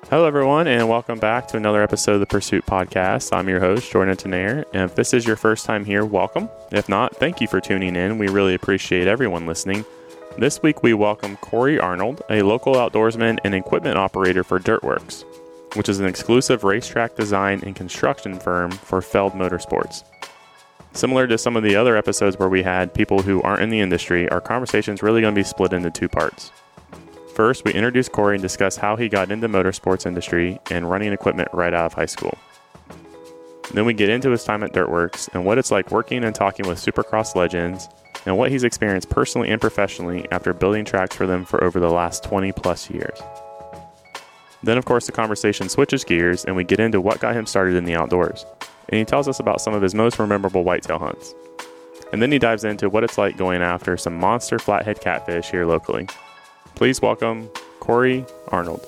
Hello, everyone, and welcome back to another episode of the Pursuit Podcast. I'm your host, Jordan Tenaire, and if this is your first time here, welcome. If not, thank you for tuning in. We really appreciate everyone listening. This week, we welcome Corey Arnold, a local outdoorsman and equipment operator for Dirtworks, which is an exclusive racetrack design and construction firm for Feld Motorsports. Similar to some of the other episodes where we had people who aren't in the industry, our conversation is really going to be split into two parts. First, we introduce Corey and discuss how he got into motorsports industry and running equipment right out of high school. Then we get into his time at Dirtworks and what it's like working and talking with Supercross legends and what he's experienced personally and professionally after building tracks for them for over the last 20 plus years. Then, of course, the conversation switches gears and we get into what got him started in the outdoors. And he tells us about some of his most memorable whitetail hunts. And then he dives into what it's like going after some monster flathead catfish here locally. Please welcome Corey Arnold.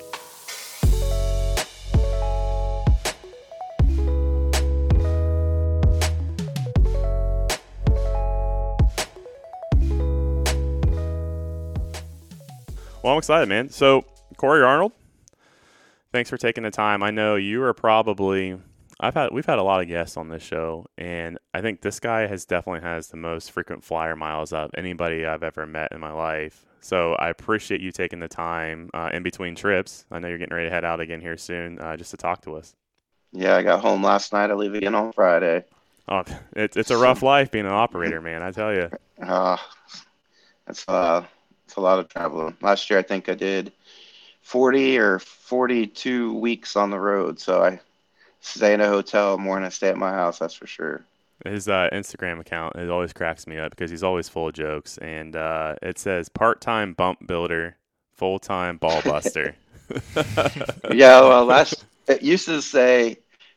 Well, I'm excited, man. So, Corey Arnold, thanks for taking the time. I know you are probably we've had a lot of guests on this show, and I think this guy definitely has the most frequent flyer miles of anybody I've ever met in my life. So I appreciate you taking the time in between trips. I know you're getting ready to head out again here soon just to talk to us. Yeah, I got home last night. I leave again on Friday. Oh, it's a rough life being an operator, man, I tell you. It's a lot of traveling. Last year, I think I did 40 or 42 weeks on the road. So I stay in a hotel more than I stay at my house, that's for sure. His Instagram account, it always cracks me up because he's always full of jokes. And it says part-time bump builder, full-time ball buster. Yeah, well, it used to say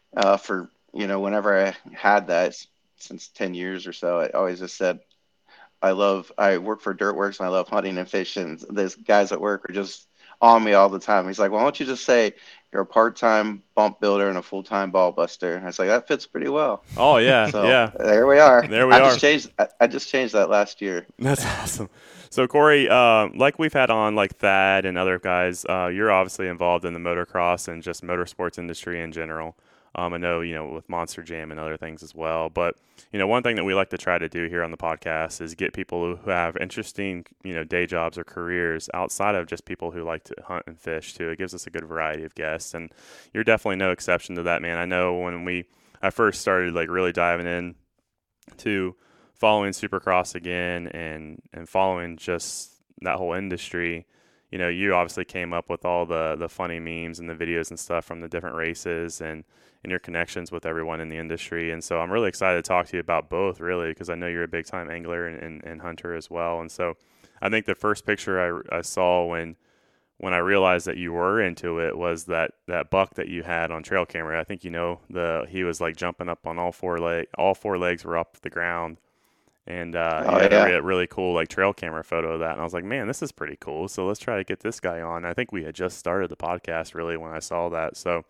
whenever I had that since 10 years or so, I always just said, I work for Dirtworks and I love hunting and fishing. These guys at work are just on me all the time. He's like, why don't you just say you're a part-time bump builder and a full-time ball buster? And I was like, that fits pretty well. Oh, yeah. So, yeah. There we are. I just changed that last year. That's awesome. So, Corey, like we've had on like Thad and other guys, you're obviously involved in the motocross and just motorsports industry in general. I know, with Monster Jam and other things as well. But, one thing that we like to try to do here on the podcast is get people who have interesting, day jobs or careers outside of just people who like to hunt and fish too. It gives us a good variety of guests. And you're definitely no exception to that, man. I know when I first started like really diving in to following Supercross again and following just that whole industry, you obviously came up with all the funny memes and the videos and stuff from the different races and your connections with everyone in the industry. And so I'm really excited to talk to you about both, really, because I know you're a big time angler and hunter as well. And so I think the first picture I saw when I realized that you were into it was that buck that you had on trail camera. I think he was like jumping up on all four legs were up the ground. And you had a really cool like trail camera photo of that. And I was like, man, this is pretty cool. So let's try to get this guy on. I think we had just started the podcast really when I saw that. So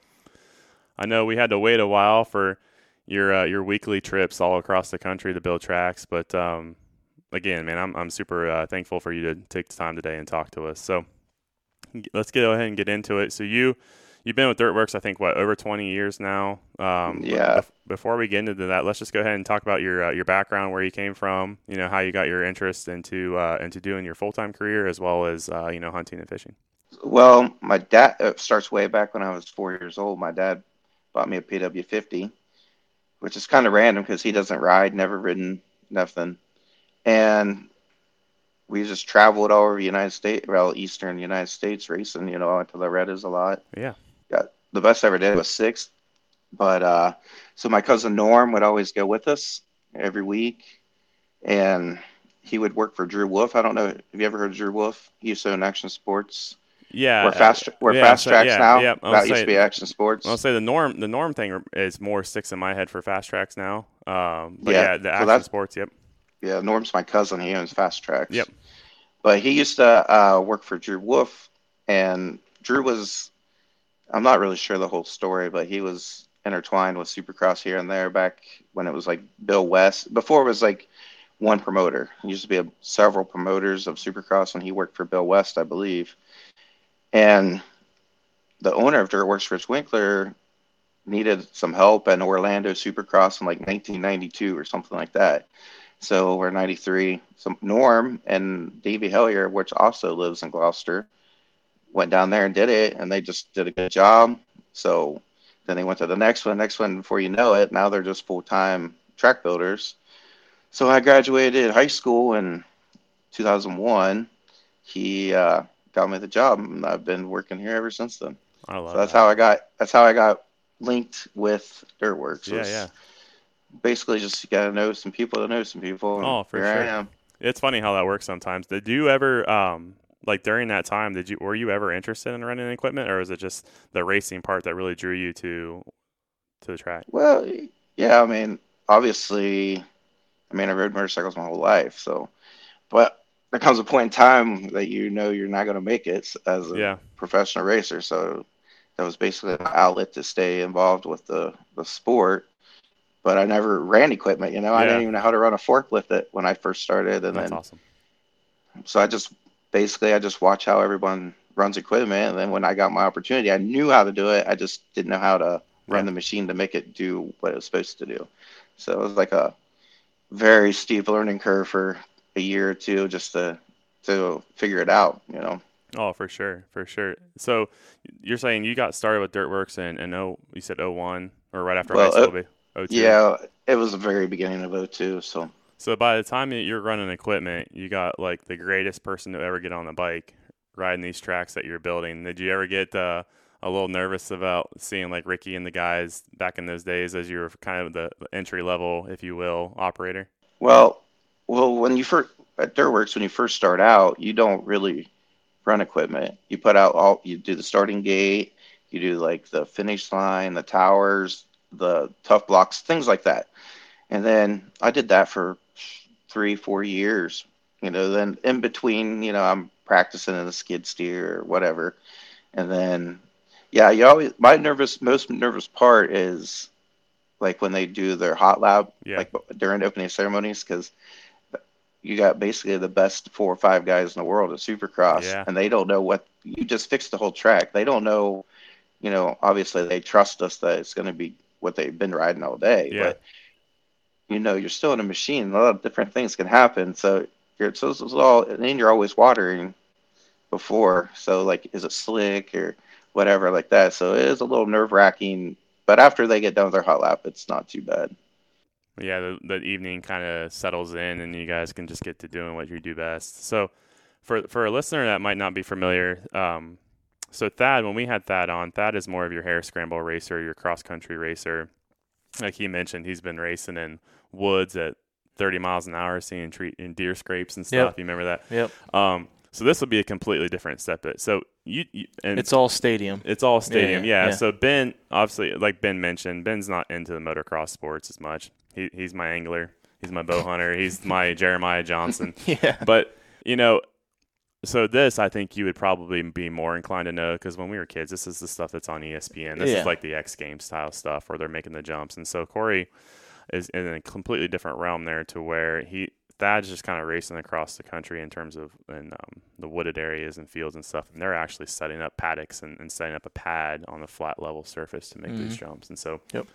I know we had to wait a while for your weekly trips all across the country to build tracks. But again, man, I'm super thankful for you to take the time today and talk to us. So let's go ahead and get into it. So you've been with Dirtworks, I think, over 20 years now. Yeah. Before we get into that, let's just go ahead and talk about your background, where you came from, how you got your interest into doing your full-time career as well as, hunting and fishing. Well, my dad starts way back when I was 4 years old. My dad bought me a PW50, which is kind of random because he doesn't ride, never ridden, nothing. And we just traveled all over the United States, eastern United States racing. I went to Loretta's a lot. Yeah. The best I ever did was 6th. But so my cousin Norm would always go with us every week. And he would work for Drew Wolf. I don't know. Have you ever heard of Drew Wolf? He used to own Action Sports. Yeah. We're Fast Tracks now. Yeah, that used to be Action Sports. I'll say the norm thing is more sticks in my head for Fast Tracks now. The Action Sports, yep. Yeah, Norm's my cousin. He owns Fast Tracks. Yep. But he used to work for Drew Wolf, and Drew was, I'm not really sure the whole story, but he was intertwined with Supercross here and there back when it was like Bill West. Before it was like one promoter. He used to be several promoters of Supercross when he worked for Bill West, I believe. And the owner of Dirtworks, Rich Winkler, needed some help at Orlando Supercross in like 1992 or something like that. So we're 93. So Norm and Davey Hellier, which also lives in Gloucester, went down there and did it, and they just did a good job. So then they went to the next one. Before you know it, now they're just full time track builders. So I graduated high school in 2001. He got me the job, and I've been working here ever since then. I So love that. that's how I got linked with Dirtworks. Yeah, Was yeah. basically just you got to know some people to know some people, and Oh, for here I sure. am. It's funny how that works sometimes. Did you ever, like during that time, were you ever interested in running equipment, or was it just the racing part that really drew you to the track? Well, yeah, I mean, obviously, I mean, I rode motorcycles my whole life, so but there comes a point in time that you know you're not going to make it as a Yeah, professional racer. So that was basically an outlet to stay involved with the sport. But I never ran equipment, you know. I didn't yeah. even know how to run a forklift when I first started, and That's then awesome. so I just watch how everyone runs equipment, and then when I got my opportunity, I knew how to do it. I just didn't know how to run Yeah. the machine to make it do what it was supposed to do. So it was like a very steep learning curve for a year or two just to figure it out, you know. Oh, for sure, for sure. So you're saying you got started with Dirtworks in you said '01 or right after high Well, school, be '02. yeah, it was the very beginning of '02. So So by the time that you're running equipment, you got like the greatest person to ever get on the bike riding these tracks that you're building. Did you ever get a little nervous about seeing like Ricky and the guys back in those days as you were kind of the entry level, if you will, operator? well, when you first at Dirtworks, when you first start out, you don't really run equipment. You do the starting gate, you do like the finish line, the towers, the tough blocks, things like that. And then I did that for 3, 4 years. You know, then in between, you know, I'm practicing in a skid steer or whatever. And then, yeah, you always most nervous part is like when they do their hot lap, Yeah, like during opening ceremonies, because you got basically the best 4 or 5 guys in the world at Supercross, yeah, and they don't know what you just fixed the whole track. They don't know, you know, obviously they trust us that it's going to be what they've been riding all day, yeah. but you know, you're still in a machine. A lot of different things can happen. So this is all, and then you're always watering before. So like, is it slick or whatever like that? So it is a little nerve wracking. But after they get done with their hot lap, it's not too bad. Yeah, the evening kind of settles in, and you guys can just get to doing what you do best. So, for a listener that might not be familiar, so Thad, when we had Thad on, Thad is more of your hare scramble racer, your cross country racer. Like he mentioned, he's been racing in woods at 30 miles an hour, seeing in deer scrapes and stuff. Yep. You remember that? Yep. So this will be a completely different step. So you and It's all stadium. it's all stadium, yeah. Yeah. So Ben, obviously, like Ben mentioned, Ben's not into the motocross sports as much. He's my angler, he's my bow hunter, he's my Jeremiah Johnson. Yeah. But you know, so this I think you would probably be more inclined to know because when we were kids, this is the stuff that's on ESPN. This Yeah. is like the X Games style stuff where they're making the jumps, and so Corey is in a completely different realm there to where Thad's just kind of racing across the country in terms of the wooded areas and fields and stuff, and they're actually setting up paddocks and setting up a pad on the flat level surface to make these jumps. And so, Yep.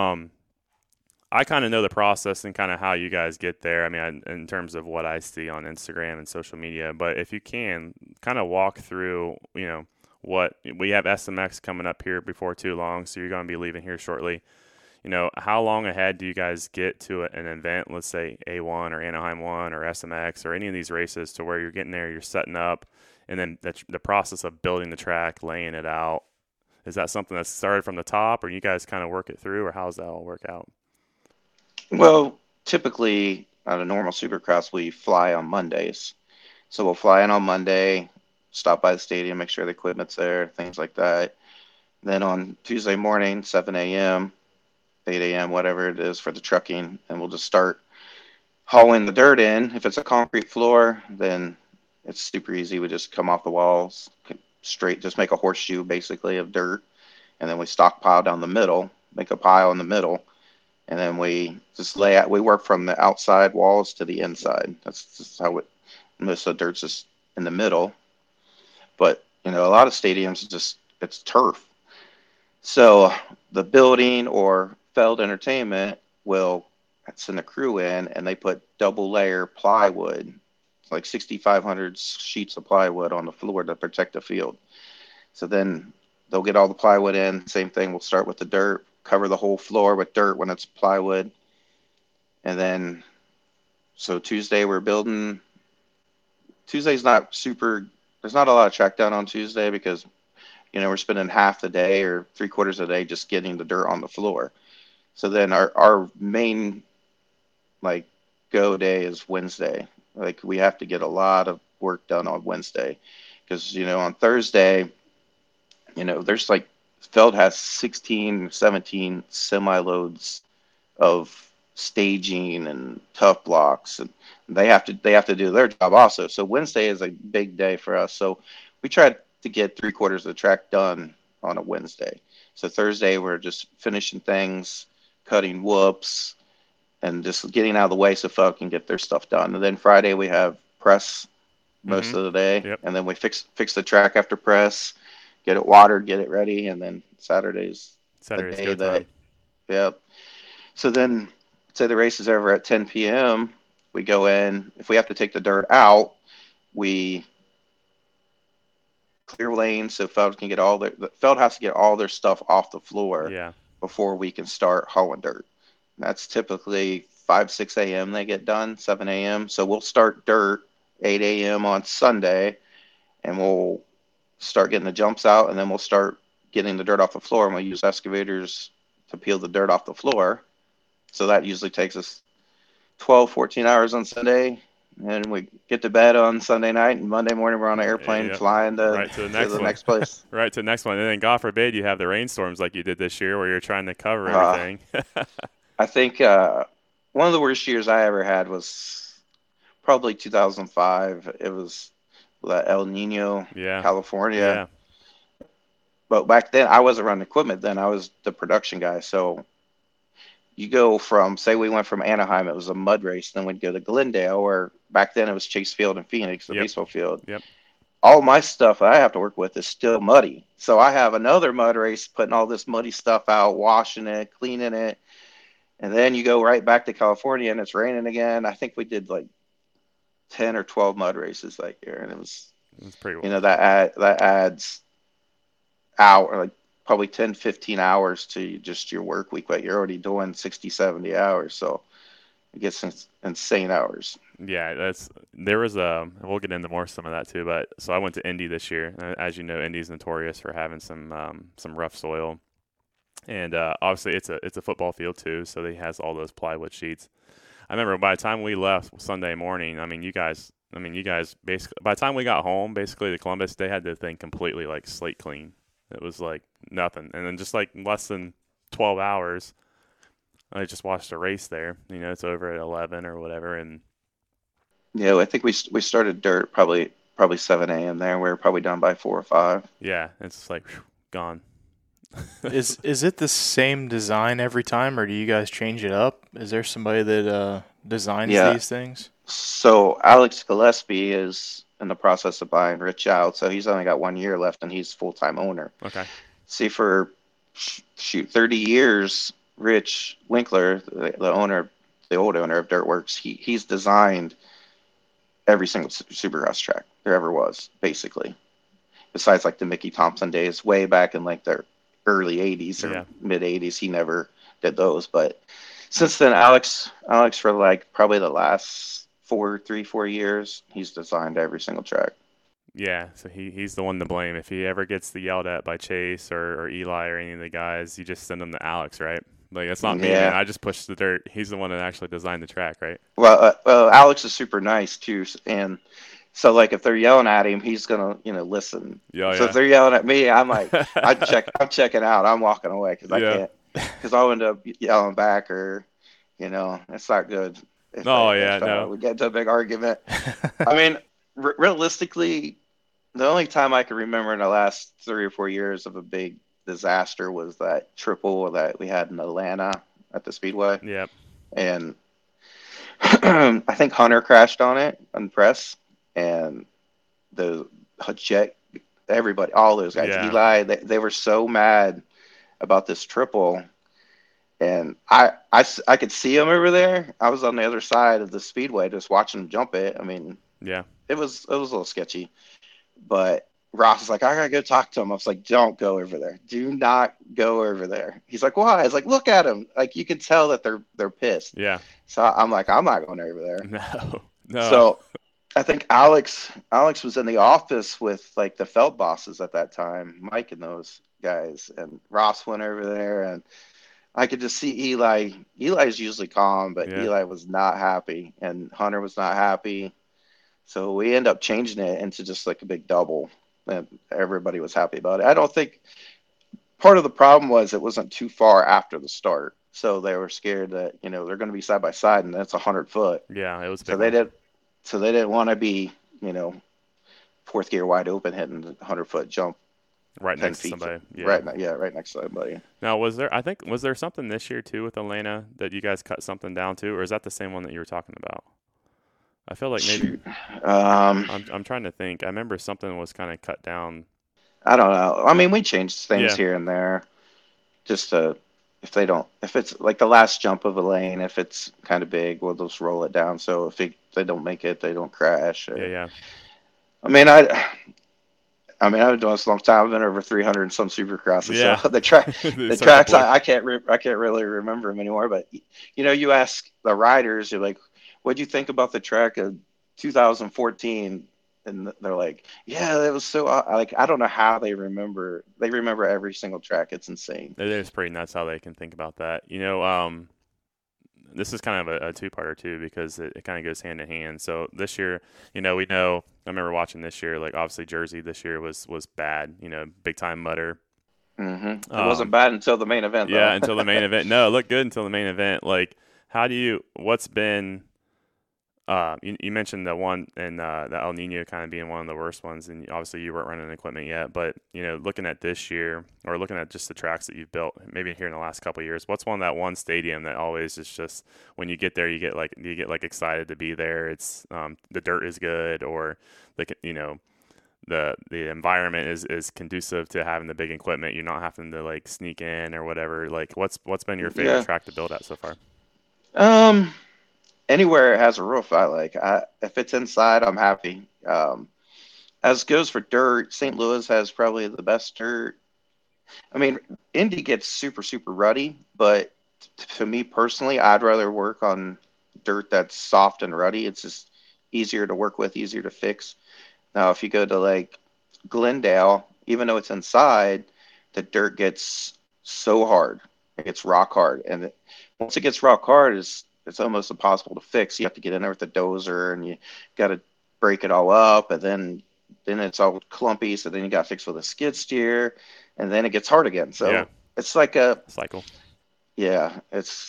I kind of know the process and kind of how you guys get there. I mean, in terms of what I see on Instagram and social media, but if you can kind of walk through, you know, what we have SMX coming up here before too long, so you're going to be leaving here shortly. You know, how long ahead do you guys get to an event, let's say A1 or Anaheim 1 or SMX or any of these races to where you're getting there, you're setting up, and then the process of building the track, laying it out, is that something that's started from the top or you guys kind of work it through, or how does that all work out? Well, typically on a normal Supercross, we fly on Mondays. So we'll fly in on Monday, stop by the stadium, make sure the equipment's there, things like that. Then on Tuesday morning, 7 a.m., 8 a.m., whatever it is for the trucking, and we'll just start hauling the dirt in. If it's a concrete floor, then it's super easy. We just come off the walls straight, just make a horseshoe basically of dirt, and then we stockpile down the middle, make a pile in the middle, and then we just lay out. We work from the outside walls to the inside. That's just how most of the dirt's just in the middle. But you know, a lot of stadiums just it's turf. So the building or Feld Entertainment will send a crew in, and they put double layer plywood, it's like 6,500 sheets of plywood on the floor to protect the field. So then they'll get all the plywood in. Same thing. We'll start with the dirt, cover the whole floor with dirt when it's plywood, and then so Tuesday we're building. Tuesday's not super. There's not a lot of track done on Tuesday because we're spending half the day or three-quarters of the day just getting the dirt on the floor. So then our main like go day is Wednesday. Like we have to get a lot of work done on Wednesday because on Thursday, there's like Feld has 16, 17 semi loads of staging and tough blocks, and they have to do their job also. So Wednesday is a big day for us. So we try to get three-quarters of the track done on a Wednesday. So Thursday we're just finishing things, cutting whoops, and just getting out of the way so Feld can get their stuff done. And then Friday we have press most of the day, Yep. and then we fix the track after press, get it watered, get it ready, and then Saturday's the Saturday's day go that. time. Yep. So then, say the race is over at 10 p.m. We go in. If we have to take the dirt out, we clear lanes so Feld can get Feld has to get all their stuff off the floor Yeah. before we can start hauling dirt. That's typically 5, 6 a.m. they get done, 7 a.m. So we'll start dirt 8 a.m. on Sunday, and we'll start getting the jumps out, and then we'll start getting the dirt off the floor, and we'll use excavators to peel the dirt off the floor. So that usually takes us 12, 14 hours on Sunday, and we get to bed on Sunday night, and Monday morning we're on an airplane Yep. flying Right to the next one. next place. Right to the next one. And then God forbid you have the rainstorms like you did this year where you're trying to cover everything. I think one of the worst years I ever had was probably 2005. It was El Nino, Yeah. California. Yeah. But back then, I wasn't running equipment then. I was the production guy. So you go from, say we went from Anaheim, it was a mud race. Then we'd go to Glendale, or back then it was Chase Field in Phoenix, the Yep. baseball field. Yep. All my stuff that I have to work with is still muddy. So I have another mud race, putting all this muddy stuff out, washing it, cleaning it. And then you go right back to California and it's raining again. I think we did like 10 or 12 mud races that year. And it was, It's pretty well. that adds hour, like probably 10, 15 hours to just your work week, but you're already doing 60, 70 hours. So it gets insane hours. Yeah, there was we'll get into more some of that too, but so I went to Indy this year. As you know, Indy's notorious for having some rough soil. And obviously it's a football field too, so he has all those plywood sheets. I remember by the time we left Sunday morning, you guys basically by the time we got home, basically to Columbus, they had the thing completely like slate clean. It was like nothing. And then just like less than 12 hours, I just watched a race there. It's over at 11 or whatever. And yeah, I think we started dirt probably 7 a.m. there. We were probably done by 4 or 5. yeah, it's just like gone. Is it the same design every time, or do you guys change it up? Is there somebody that designs these things? So Alex Gillespie is in the process of buying Rich out, so he's only got 1 year left, and he's full-time owner. Okay. See, for 30 years, Rich Winkler, the owner, the old owner of Dirtworks, he's designed every single Supercross track there ever was, basically. Besides like the Mickey Thompson days, way back in like the early 80s or mid 80s, he never did those. But since then, Alex for like probably the last 4 years, he's designed every single track. Yeah, so he's the one to blame. If he ever gets yelled at by Chase or Eli or any of the guys, you just send him to Alex, right? Like, it's not me, man. I just push the dirt. He's the one that actually designed the track, right? Well, Alex is super nice too, and so like if they're yelling at him, he's gonna listen. Yeah, so if they're yelling at me, I'm like, I'm checking out. I'm walking away because I can't, because I'll end up yelling back, or it's not good. We get into a big argument. I mean, realistically, the only time I can remember in the last 3 or 4 years of a big disaster was that triple that we had in Atlanta at the Speedway. Yep. And I think Hunter crashed on it on press, and the jet everybody, all those guys. Yeah. Eli, they were so mad about this triple, and I could see him over there. I was on the other side of the speedway just watching him jump it. I mean, Yeah. it was a little sketchy, but Ross was like, I gotta go talk to him. I was like, don't go over there. Do not go over there. He's like, why? I was like, look at him. Like you can tell that they're pissed. Yeah. So I'm like, I'm not going over there. No. No. So I think Alex was in the office with like the Felt bosses at that time, Mike and those guys, and Ross went over there, and I could just see Eli. Eli's usually calm, but Yeah. Eli was not happy, and Hunter was not happy. So we end up changing it into just like a big double, and everybody was happy about it. I don't think part of the problem was it wasn't too far after the start, so they were scared that they're going to be side by side, and that's 100 foot. Yeah, it was a So big they one. did. So they didn't want to be fourth gear wide open hitting the 100 foot jump Right 10 next to feet. somebody. Yeah. Right next to somebody. Now, was there something this year too with Elena that you guys cut something down to, or is that the same one that you were talking about? I feel like maybe Shoot. Um, I'm trying to think. I remember something was kind of cut down. I don't know. I mean, we changed things Yeah. here and there, just to if it's like the last jump of a lane, if it's kind of big, we'll just roll it down. So if they don't make it, they don't crash. Yeah, yeah. I mean, I've been doing this a long time. I've been over 300 and some supercrosses. Yeah. So the It's tracks, such a I can't really remember them anymore. But you ask the riders, you're like, "What'd you think about the track of 2014?" And they're like, "Yeah, that was so like I don't know how they remember. They remember every single track. It's insane." It is pretty nuts how they can think about that. This is kind of a two-parter too because it kind of goes hand in hand. So this year, we know. I remember watching this year. Like obviously, Jersey this year was bad. Big time mutter. It wasn't bad until the main event. Yeah, though. until the main event. No, it looked good until the main event. Like, what's been? You mentioned the one and the El Nino kind of being one of the worst ones, and obviously you weren't running equipment yet. But looking at this year, or looking at just the tracks that you've built, maybe here in the last couple of years, what's that one stadium that always is just when you get there, you get like excited to be there. It's the dirt is good, or the environment is conducive to having the big equipment. You're not having to like sneak in or whatever. Like, what's been your favorite track to build at so far? Anywhere it has a roof, I like. If it's inside, I'm happy. As goes for dirt, St. Louis has probably the best dirt. I mean, Indy gets super, super ruddy, but to me personally, I'd rather work on dirt that's soft and ruddy. It's just easier to work with, easier to fix. Now, if you go to like Glendale, even though it's inside, the dirt gets so hard. It gets rock hard. And once it gets rock hard, it's almost impossible to fix. You have to get in there with the dozer, and you got to break it all up, and then it's all clumpy. So then you got to fix with a skid steer, and then it gets hard again. So it's like a cycle. Yeah,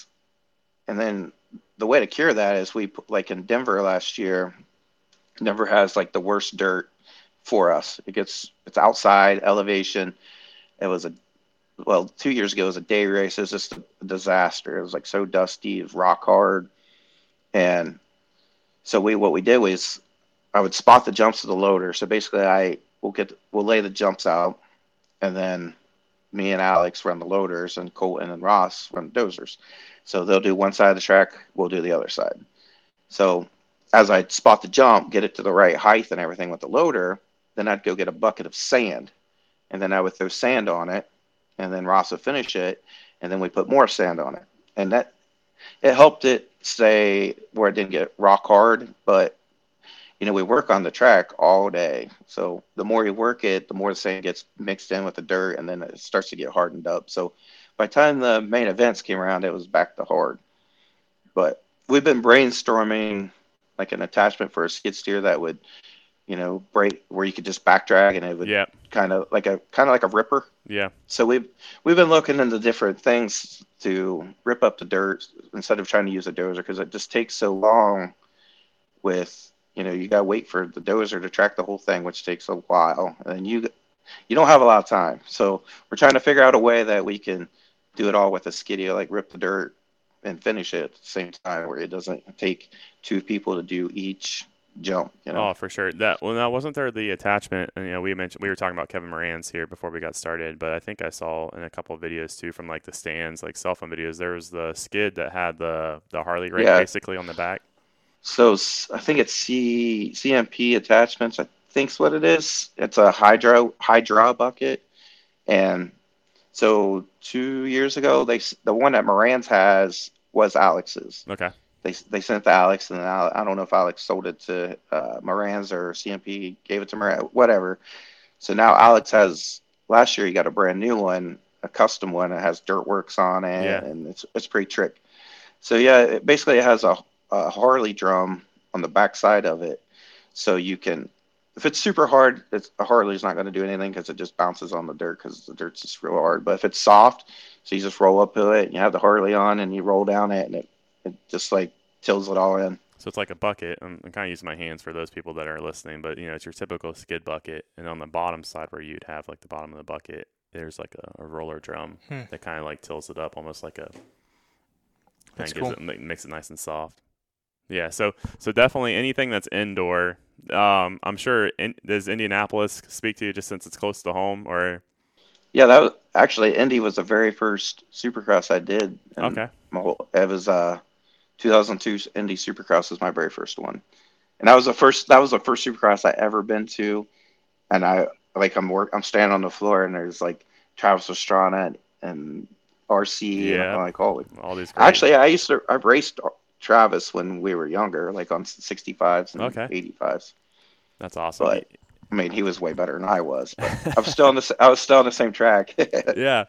and then the way to cure that is like in Denver last year. Denver has like the worst dirt for us. It's outside elevation. It was 2 years ago, it was a day race. It was just a disaster. It was like so dusty, it was rock hard. And so what we did was I would spot the jumps of the loader. So basically we'll lay the jumps out, and then me and Alex run the loaders, and Colton and Ross run the dozers. So they'll do one side of the track, we'll do the other side. So as I spot the jump, get it to the right height and everything with the loader, then I'd go get a bucket of sand, and then I would throw sand on it, and then Ross would finish it, and then we put more sand on it. And that it helped it stay where it didn't get rock hard, but we work on the track all day. So the more you work it, the more the sand gets mixed in with the dirt, and then it starts to get hardened up. So by the time the main events came around, it was back to hard. But we've been brainstorming like an attachment for a skid steer that would, break where you could just back drag, and it would kind of like a ripper. Yeah. So we've been looking into different things to rip up the dirt instead of trying to use a dozer, because it just takes so long with, you got to wait for the dozer to track the whole thing, which takes a while. And you don't have a lot of time. So we're trying to figure out a way that we can do it all with a skiddy, like rip the dirt and finish it at the same time, where it doesn't take two people to do each jump. Oh, for sure. Now wasn't there the attachment? And we were talking about Kevin Moran's here before we got started, but I think I saw in a couple of videos too from like the stands, like cell phone videos. There was the skid that had the Harley rig Yeah. basically on the back. So I think it's CMP attachments. I think's what it is. It's a Hydra bucket, and so 2 years ago, the one that Moran's has was Alex's. Okay. They sent it to Alex, and I don't know if Alex sold it to Moran's or CMP gave it to Moran, whatever. So now Alex has. Last year he got a brand new one, a custom one. It has Dirtworks on it, Yeah. and it's pretty trick. So yeah, it has a Harley drum on the back side of it, so you can. If it's super hard, a Harley's not going to do anything because it just bounces on the dirt because the dirt's just real hard. But if it's soft, so you just roll up to it and you have the Harley on and you roll down it and it just like tills it all in. So it's like a bucket. I'm kind of using my hands for those people that are listening, but it's your typical skid bucket, and on the bottom side where you'd have like the bottom of the bucket, there's like a roller drum that kind of like tilts it up, almost like a. That's gives cool. It makes it nice and soft. Yeah, so definitely anything that's indoor. I'm sure. Does Indianapolis speak to you just since it's close to home, or? Yeah, that was actually Indy was the very first Supercross I did. And Okay. It was 2002 Indy Supercross was my very first one, and that was the first Supercross I ever been to. And I'm standing on the floor and there's like Travis Pastrana and RC and I'm like, holy. All these. Great. Actually, I raced Travis when we were younger, like on 65s and 85s. That's awesome. But I mean, he was way better than I was. But I was still on the same track. Yeah,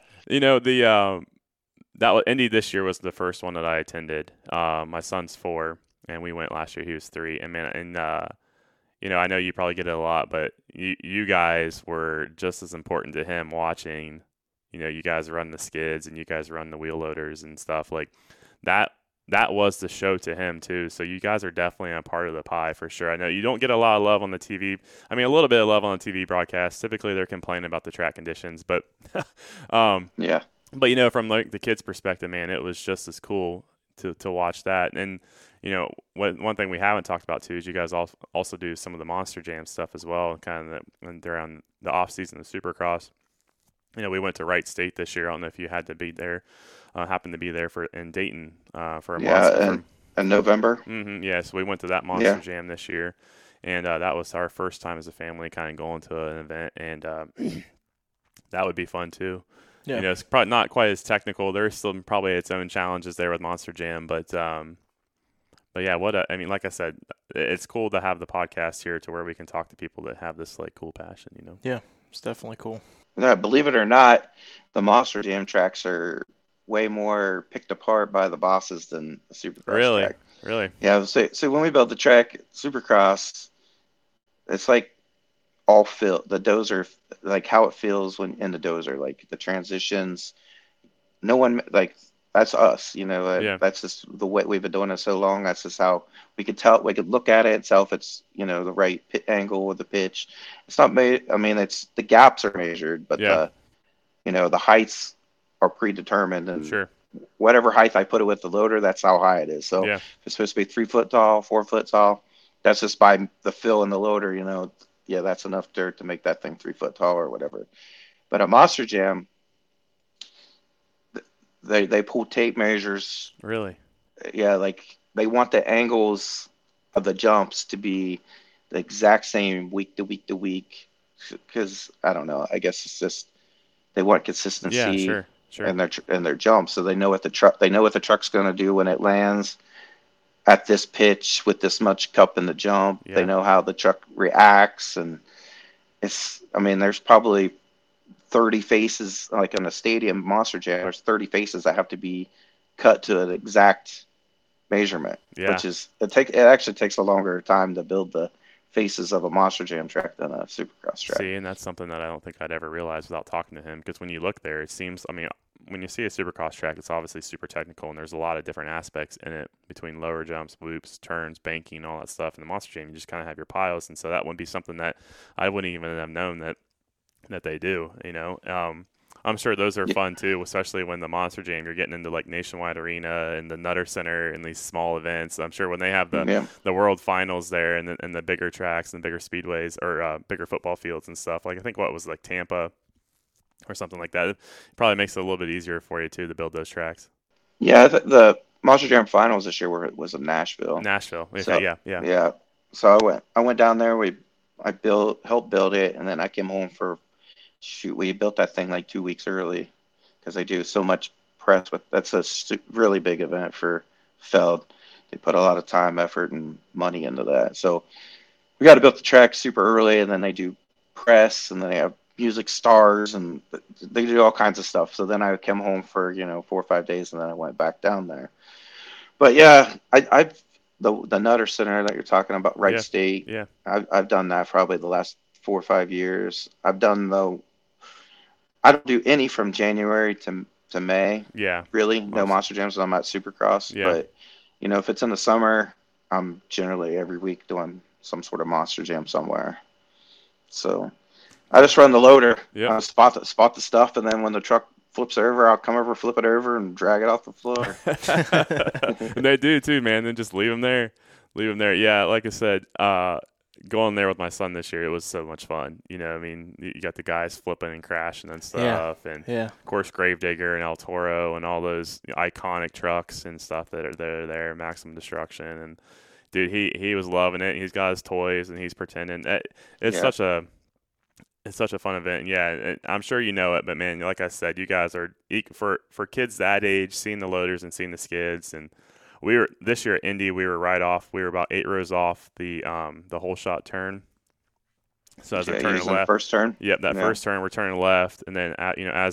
that Indy this year was the first one that I attended. My son's 4, and we went last year. He was 3, and man, I know you probably get it a lot, but you guys were just as important to him watching. You guys run the skids and you guys run the wheel loaders and stuff like that. That was the show to him too. So you guys are definitely a part of the pie for sure. I know you don't get a lot of love on the TV. I mean, a little bit of love on the TV broadcast. Typically, they're complaining about the track conditions, but yeah. But from like the kids' perspective, man, it was just as cool to watch that. And one thing we haven't talked about too is you guys also do some of the Monster Jam stuff as well, kind of around the off season of Supercross. We went to Wright State this year. I don't know if you had to be there, happened to be there in Dayton for a monster. In November. Mm-hmm, yeah, so we went to that Monster Jam this year, and that was our first time as a family kind of going to an event, and that would be fun too. Yeah. It's probably not quite as technical. There's still probably its own challenges there with Monster Jam, but yeah, like I said, it's cool to have the podcast here to where we can talk to people that have this like cool passion. Yeah, it's definitely cool. Yeah, believe it or not, the Monster Jam tracks are way more picked apart by the bosses than the Supercross track. Really? Yeah. So when we built the track Supercross, it's like all the dozer, like how it feels when in the dozer, like the transitions. No one like that's us, That's just the way we've been doing it so long. That's just how we could tell. We could look at it itself. It's the right angle with the pitch. It's not made. I mean, it's the gaps are measured, but the heights are predetermined, and sure. Whatever height I put it with the loader, that's how high it is. So if it's supposed to be 3 foot tall, 4 foot tall, that's just by the fill in the loader. Yeah, that's enough dirt to make that thing 3 foot tall or whatever. But at Monster Jam, they pull tape measures. Really? Yeah, like they want the angles of the jumps to be the exact same week to week to week. Because I don't know, I guess it's just they want consistency. Yeah, sure. In their jumps, so they know what the truck's going to do when it lands at this pitch with this much cup in the jump. Yeah. They know how the truck reacts, and there's probably 30 faces, like in a stadium Monster Jam, there's 30 faces that have to be cut to an exact measurement, which is it actually takes a longer time to build the faces of a Monster Jam track than a Supercross track. See, and that's something that I don't think I'd ever realize without talking to him, because when you look there, it seems, when you see a Supercross track, it's obviously super technical, and there's a lot of different aspects in it between lower jumps, loops, turns, banking, all that stuff. In the Monster Jam, you just kind of have your piles, and so that would be something that I wouldn't even have known that they do, I'm sure those are fun too, especially when the Monster Jam, you're getting into like Nationwide Arena and the Nutter Center and these small events. I'm sure when they have Yeah. the World Finals there and the bigger tracks and bigger speedways or bigger football fields and stuff. Like I think what was like Tampa or something like that. It probably makes it a little bit easier for you too to build those tracks. Yeah, the Monster Jam finals this year was in Nashville. Nashville. Okay, So yeah. yeah, so I went down there. I helped build it, and then I came home for shoot. We built that thing like 2 weeks early because they do so much press with. That's a really big event for Feld. They put a lot of time, effort, and money into that. So we got to build the track super early, and then they do press, and then they have music stars, and they do all kinds of stuff. So then I came home for 4 or 5 days, and then I went back down there. But yeah, I've the Nutter Center that you're talking about, Wright Yeah. State. Yeah. I've done that probably the last 4 or 5 years. I've done though. I don't do any from January to May. Yeah. Really, no Monster Jams when I'm at Supercross. Yeah. But if it's in the summer, I'm generally every week doing some sort of Monster Jam somewhere. So I just run the loader, Yep. spot the stuff, and then when the truck flips over, I'll come over, flip it over, and drag it off the floor. And they do too, man. Then just leave them there. Leave them there. Yeah, like I said, going there with my son this year, it was so much fun. I mean, you got the guys flipping and crashing and stuff, and of course Gravedigger and El Toro and all those iconic trucks and stuff that are there, Maximum Destruction, and dude, he was loving it. He's got his toys and he's pretending. It's such a fun event. Yeah, I'm sure you know it, but man, like I said, you guys are for kids that age, seeing the loaders and seeing the skids, and we were this year at Indy. We were right off. We were about 8 rows off the whole shot turn. So as we're turning left, first turn. Yep, first turn we're turning left, and then as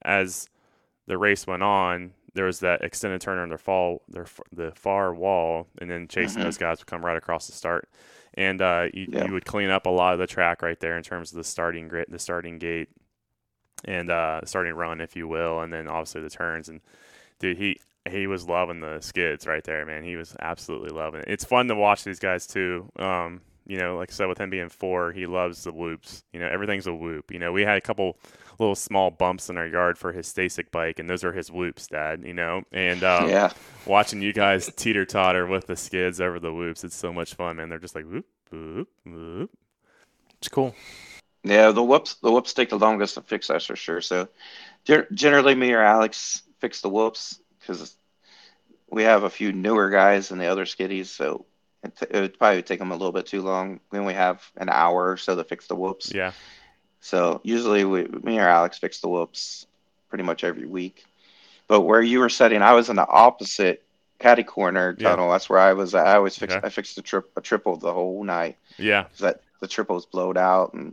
the race went on, there was that extended turn on the far wall, and then chasing those guys would come right across the start. And you would clean up a lot of the track right there in terms of the starting gate, and starting run, if you will, and then obviously the turns. And dude, he was loving the skids right there, man. He was absolutely loving it. It's fun to watch these guys too. Like I said, with him being 4, he loves the whoops. Everything's a whoop. We had a couple little small bumps in our yard for his Stasic bike, and those are his whoops, Dad. And watching you guys teeter-totter with the skids over the whoops, it's so much fun, man. They're just like whoop, whoop, whoop. It's cool. Yeah, the whoops take the longest to fix, that's for sure. So generally, me or Alex fix the whoops because we have a few newer guys in the other skiddies, so it would probably take them a little bit too long. We only have an hour or so to fix the whoops. Yeah. So usually me or Alex fix the whoops pretty much every week. But where you were sitting, I was in the opposite caddy corner tunnel. Yeah. That's where I was at. I always fixed. Okay. I fixed a triple the whole night. Yeah. That the triple was blowed out, and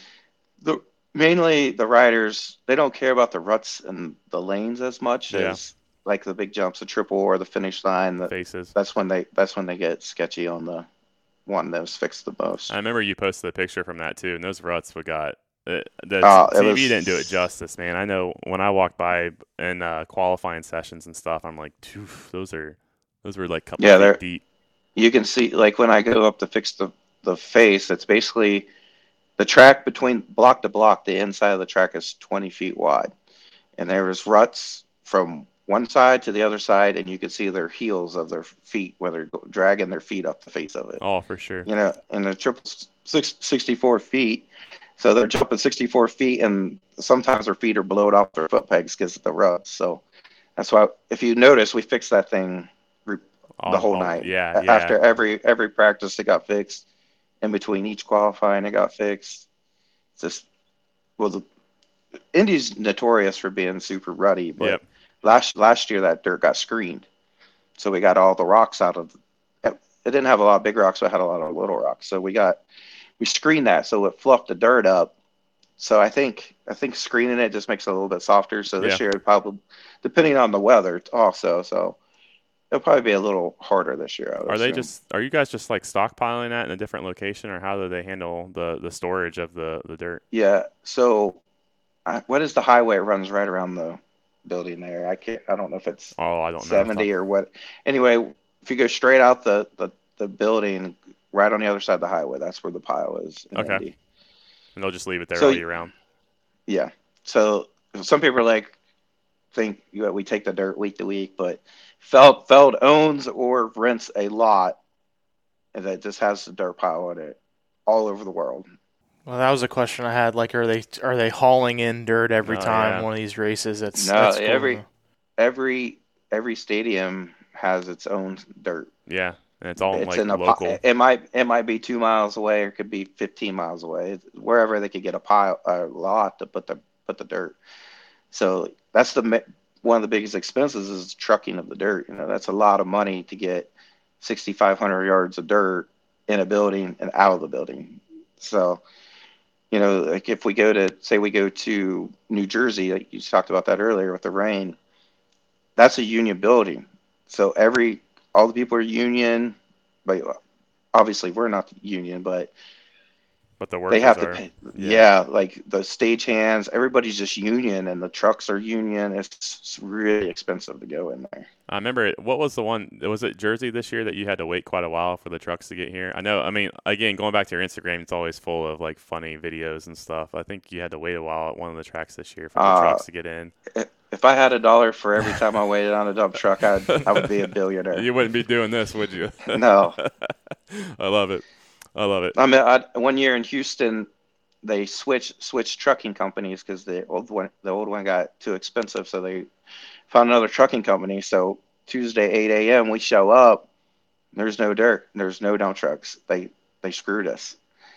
mainly the riders, they don't care about the ruts and the lanes as much as like the big jumps, the triple or the finish line. The faces. That's when they get sketchy on the one that was fixed the most. I remember you posted a picture from that too, and those ruts the TV didn't do it justice, man. I know when I walked by in qualifying sessions and stuff, I'm like, those were like a couple feet deep. You can see, like when I go up to fix the face, it's basically the track between block to block. The inside of the track is 20 feet wide, and there was ruts from one side to the other side, and you could see their heels of their feet, where they're dragging their feet up the face of it. Oh, for sure. And the triple 64 feet. So they're jumping 64 feet, and sometimes their feet are blowed off their foot pegs because of the ruts. So that's why, if you notice, we fixed that thing the whole night. Yeah. After every practice, it got fixed. In between each qualifying, it got fixed. It's just, Indy's notorious for being super rutty, but last year that dirt got screened. So we got all the rocks out of it. It didn't have a lot of big rocks, but it had a lot of little rocks. So we screened that, so it fluffed the dirt up. So I think screening it just makes it a little bit softer. So this year, it probably, depending on the weather, also. So it'll probably be a little harder this year. Are you guys just like stockpiling that in a different location, or how do they handle the storage of the dirt? Yeah. So what is the highway? It runs right around the building there. I don't know if it's 70 or what. Anyway, if you go straight out the building, right on the other side of the highway, that's where the pile is. Okay. Indy. And they'll just leave it there all year round. Yeah. So some people are like think we take the dirt week to week, but Feld owns or rents a lot that just has the dirt pile on it all over the world. Well, that was a question I had. Like, are they hauling in dirt every Oh time yeah, one of these races? No, That's cool to know. every stadium has its own dirt. yeah, and it's all It's like in a local. it might be 2 miles away or it could be 15 miles away. Wherever they could get a lot to put the dirt. So that's one of the biggest expenses is trucking of the dirt. That's a lot of money to get 6,500 yards of dirt in a building and out of the building. So, like if we go to New Jersey, like you talked about that earlier with the rain, that's a union building. So all the people are union, but obviously we're not the union, but But the they workers have to are. pay. Yeah. Yeah, like the stagehands, everybody's just union, and the trucks are union. It's really expensive to go in there. I remember what was the one? Was it Jersey this year that you had to wait quite a while for the trucks to get here? I know. I mean, again, going back to your Instagram, it's always full of like funny videos and stuff. I think you had to wait a while at one of the tracks this year for the Uh, trucks to get in. if I had $1 for every time I waited on a dump truck, I would be a billionaire. You wouldn't be doing this, would you? No, I love it. I love it. I mean, one year in Houston, they switched trucking companies because the old one got too expensive, so they found another trucking company. So Tuesday 8 a.m. we show up. There's no dirt. There's no dump trucks. They screwed us.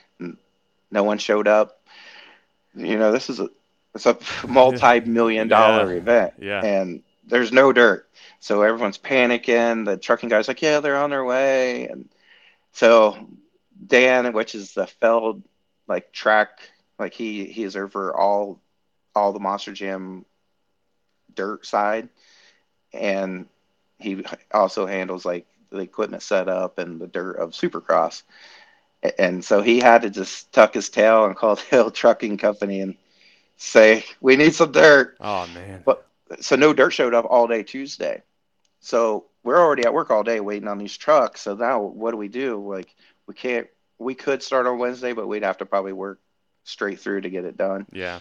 No one showed up. This is it's a multi-million Yeah. dollar event, Yeah. and there's no dirt. So everyone's panicking. The trucking guy's like, "Yeah, they're on their way." And so Dan, which is the Feld like track, like he is over all the Monster Jam dirt side, and he also handles like the equipment setup and the dirt of Supercross. And so he had to just tuck his tail and call the Hill Trucking Company and say, "We need some dirt." Oh man. But so no dirt showed up all day Tuesday. So we're already at work all day waiting on these trucks. So now what do we do? Like we can't. We could start on Wednesday, but we'd have to probably work straight through to get it done. Yeah.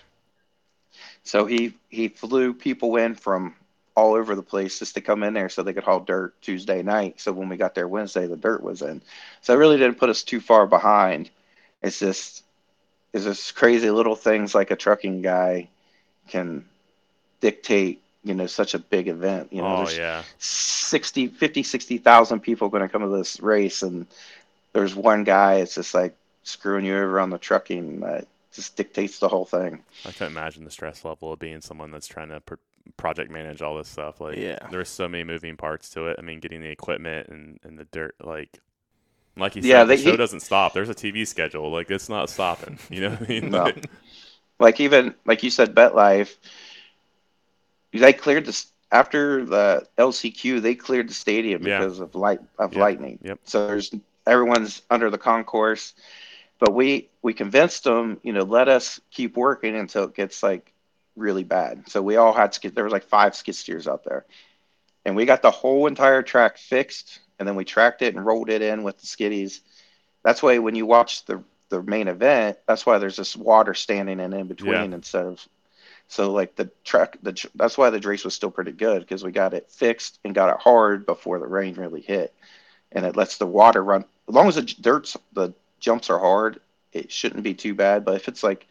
So he flew people in from all over the place just to come in there so they could haul dirt Tuesday night. So when we got there Wednesday, the dirt was in. So it really didn't put us too far behind. It's just crazy little things like a trucking guy can dictate, such a big event. Oh There's yeah. 60,000 people going to come to this race, and there's one guy. It's just like screwing you over on the trucking that just dictates the whole thing. I can't imagine the stress level of being someone that's trying to project manage all this stuff. Like, Yeah. there's so many moving parts to it. I mean, getting the equipment and the dirt, like you Yeah, said, the show doesn't stop. There's a TV schedule. Like, it's not stopping. You know what I mean? no, like even like you said, BetLife, they cleared this after the LCQ. They cleared the stadium Yeah. because of Yep. lightning. Yep. So everyone's under the concourse. But we convinced them, let us keep working until it gets like really bad. So we all had there was like 5 skid steers out there, and we got the whole entire track fixed, and then we tracked it and rolled it in with the skiddies. That's why when you watch the main event, that's why there's this water standing in between Yeah. instead of so like the track. That's why the race was still pretty good because we got it fixed and got it hard before the rain really hit, and it lets the water run. As long as the jumps are hard, it shouldn't be too bad. But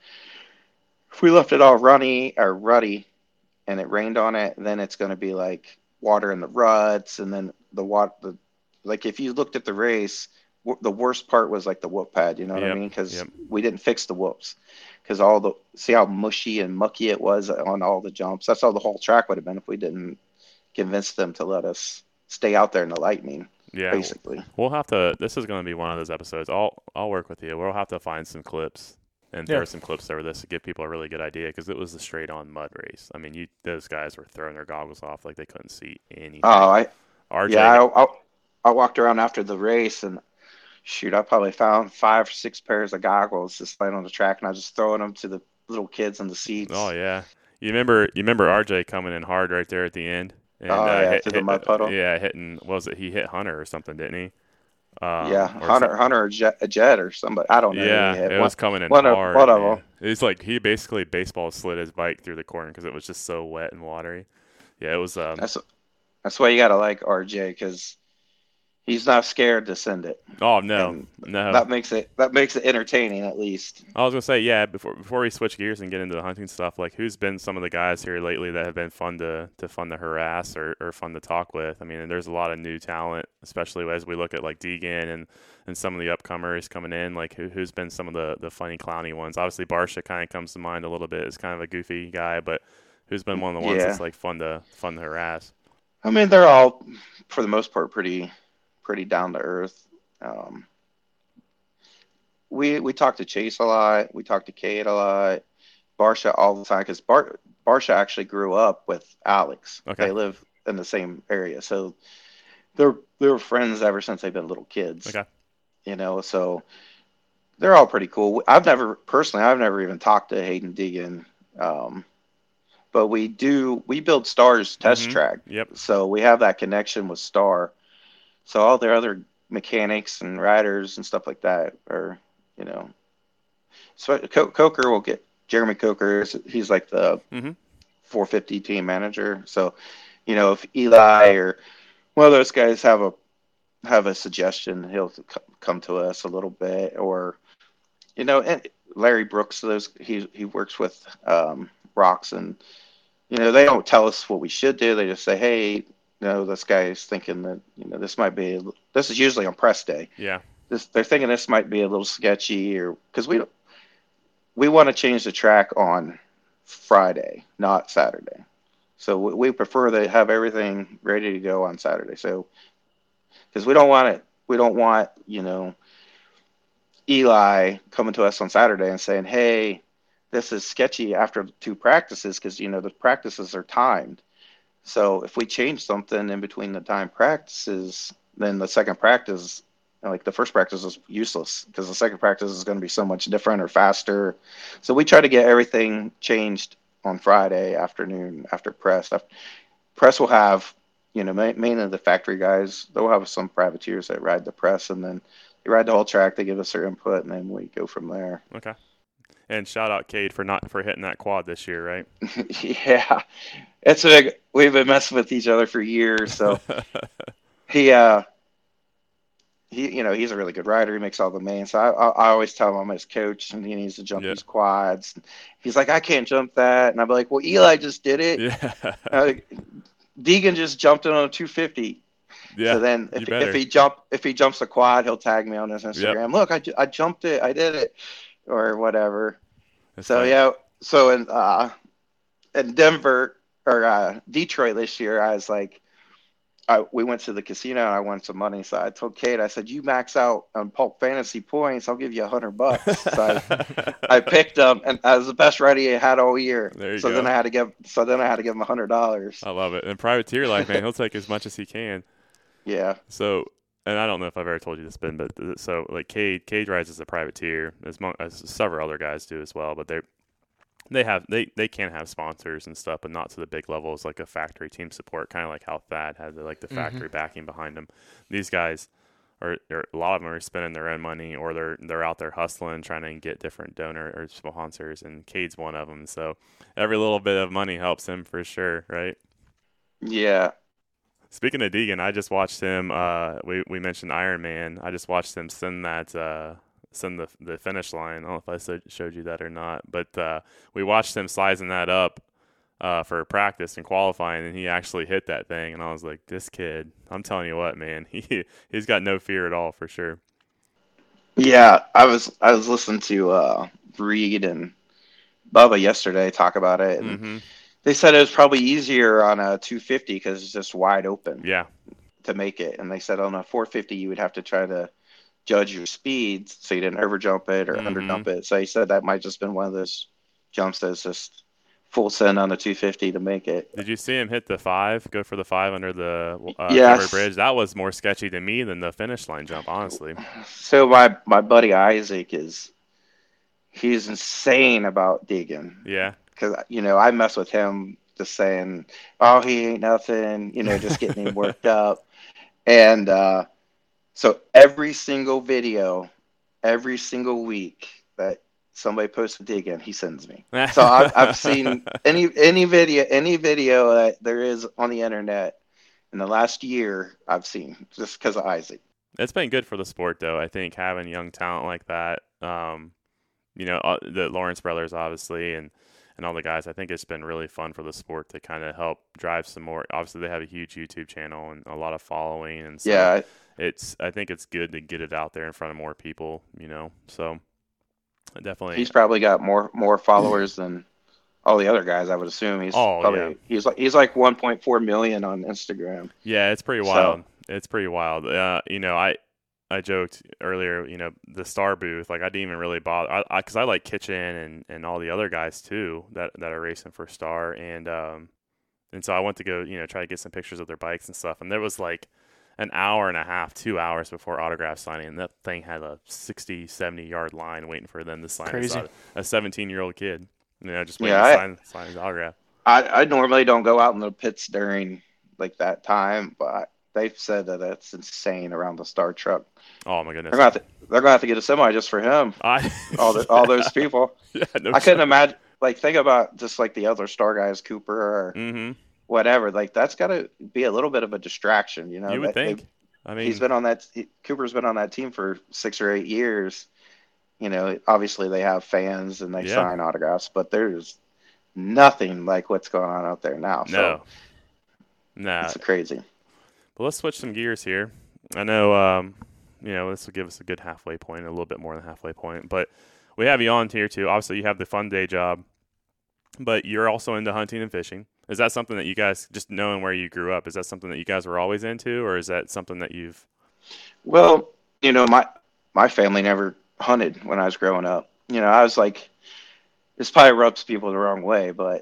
if we left it all runny or ruddy and it rained on it, then it's going to be like water in the ruts, and then like if you looked at the race, the worst part was like the whoop pad. You know what I Yep. mean? Because Yep. we didn't fix the whoops. Because see how mushy and mucky it was on all the jumps. That's how the whole track would have been if we didn't convince them to let us stay out there in the lightning. Yeah. Basically. We'll have to. This is going to be one of those episodes. I'll work with you. We'll have to find some clips and Yeah. throw some clips over this to give people a really good idea because it was a straight on mud race. I mean, those guys were throwing their goggles off like they couldn't see anything. Oh, RJ. yeah. I walked around after the race and shoot, I probably found 5 or 6 pairs of goggles just laying on the track, and I was just throwing them to the little kids in the seats. Oh yeah. You remember RJ coming in hard right there at the end. And, To the mud puddle. Yeah, hitting. What was it? He hit Hunter or something, didn't he? Yeah, or some, Hunter a Jet or somebody. I don't know who he yeah, hit. it was coming in One hard, of them. man. It's like he basically baseball slid his bike through the corner because it was just so wet and watery. Yeah, it was. That's why you gotta like RJ because he's not scared to send it, Oh no, and no. that makes it entertaining at least. I was gonna say, yeah. Before we switch gears and get into the hunting stuff, like who's been some of the guys here lately that have been fun to harass or fun to talk with? I mean, there's a lot of new talent, especially as we look at like Deegan and some of the upcomers coming in. Like who's been some of the funny clowny ones? Obviously, Barsha kind of comes to mind a little bit as kind of a goofy guy, but who's been one of the ones Yeah, that's like fun to harass? I mean they're all for the most part pretty down to earth. Um, we talk to Chase a lot. We talk to Cade a lot. Barsha all the time because Barsha actually grew up with Alex. Okay, They live in the same area, so they're friends ever since they've been little kids. okay, So they're all pretty cool. I've never even talked to Hayden Deegan, um, but we build Star's test track, yep, so we have that connection with Star. So all their other mechanics and riders and stuff like that are, you know, so Coker will get Jeremy Coker. He's like the mm-hmm. 450 team manager. So, if Eli or one of those guys have a suggestion, he'll come to us a little bit, or and Larry Brooks. He works with Rocks, and they don't tell us what we should do. They just say, hey, this guy is thinking that this is usually on press day. Yeah, They're thinking this might be a little sketchy, or because we want to change the track on Friday, not Saturday. So we prefer to have everything ready to go on Saturday. So because we don't want Eli coming to us on Saturday and saying, hey, this is sketchy after 2 practices because the practices are timed. So if we change something in between the time practices, then the second practice, like the first practice, is useless because the second practice is going to be so much different or faster. So we try to get everything changed on Friday afternoon after press. Press will have, mainly the factory guys. They'll have some privateers that ride the press, and then they ride the whole track. They give us their input, and then we go from there. okay. And shout out Cade for hitting that quad this year, right? Yeah, we've been messing with each other for years. So he he's a really good rider. He makes all the mains. So I always tell him I'm his coach, and he needs to jump these quads. He's like, I can't jump that, and I'm like, well, Eli just did it. Yeah. Deegan just jumped it on a 250. Yeah. So then if he jumps a quad, he'll tag me on his Instagram. Yep. Look, I jumped it. I did it, or whatever. That's so funny. Yeah. So in Denver or Detroit this year, I was like, we went to the casino and I won some money. So I told Kate, I said, you max out on Pulp Fantasy points, I'll give you $100. So I picked him, and I was the best rider he had all year. There you go. Then I had to give him $100. I love it. And privateer life, man, he'll take as much as he can. Yeah. So, and I don't know if I've ever told you this, Ben, but so like Cade rides as a privateer, as several other guys do as well. But they can have sponsors and stuff, but not to the big levels like a factory team support, kind of like how Thad had the factory backing behind him. These guys are a lot of them are spending their own money, or they're out there hustling, trying to get different donor or sponsors, and Cade's one of them. So every little bit of money helps him for sure, right? Yeah. Speaking of Deegan, I just watched him. We mentioned Iron Man. I just watched him send the finish line. I don't know if I showed you that or not, but we watched him slicing that up for practice and qualifying, and he actually hit that thing. And I was like, this kid, I'm telling you what, man, he's got no fear at all for sure. Yeah, I was listening to Reed and Bubba yesterday talk about it, and they said it was probably easier on a 250 because it's just wide open. Yeah. To make it, and they said on a 450 you would have to try to judge your speeds so you didn't overjump it or underjump it. So he said that might just been one of those jumps that's just full send on the 250 to make it. Did you see him hit the 5, go for the 5 under the covered bridge? That was more sketchy to me than the finish line jump, honestly. So my buddy Isaac he's insane about Deegan. Yeah. Because, I mess with him just saying, oh, he ain't nothing, just getting him worked up. And So every single video, every single week that somebody posts a dig in, he sends me. So I've seen any video that there is on the internet in the last year. I've seen just because of Isaac. It's been good for the sport, though. I think having young talent like that, the Lawrence brothers, obviously, and all the guys, I think it's been really fun for the sport to kind of help drive some more. Obviously, they have a huge YouTube channel and a lot of following, and so Yeah, I think it's good to get it out there in front of more people, So definitely. he's probably got more followers than all the other guys. I would assume he's like 1.4 million on Instagram. Yeah, it's pretty wild. It's pretty wild. I joked earlier, the Star booth, like I didn't even really bother, because I like Kitchen and all the other guys too that are racing for Star, and so I went to go, try to get some pictures of their bikes and stuff, and there was like an hour and a half, 2 hours before autograph signing, and that thing had a 60, 70-yard line waiting for them to sign. Crazy. A 17-year-old kid, just waiting to sign his autograph. I normally don't go out in the pits during like that time, but they've said that it's insane around the Star truck. Oh my goodness! They're gonna have to get a semi just for him. All those people. Yeah, I couldn't imagine. Like, think about just like the other Star guys, Cooper or whatever. Like, that's got to be a little bit of a distraction, You would think. I mean, Cooper's been on that team for 6 or 8 years. Obviously they have fans and they sign autographs, but there's nothing like what's going on out there now. No. It's crazy. But let's switch some gears here. I know, this will give us a good halfway point, a little bit more than halfway point. But we have you on here too. Obviously, you have the fun day job, but you're also into hunting and fishing. Is that something that you guys, just knowing where you grew up, is that something that you guys were always into, or is that something that you've? Well, my family never hunted when I was growing up. I was like, this probably rubs people the wrong way, but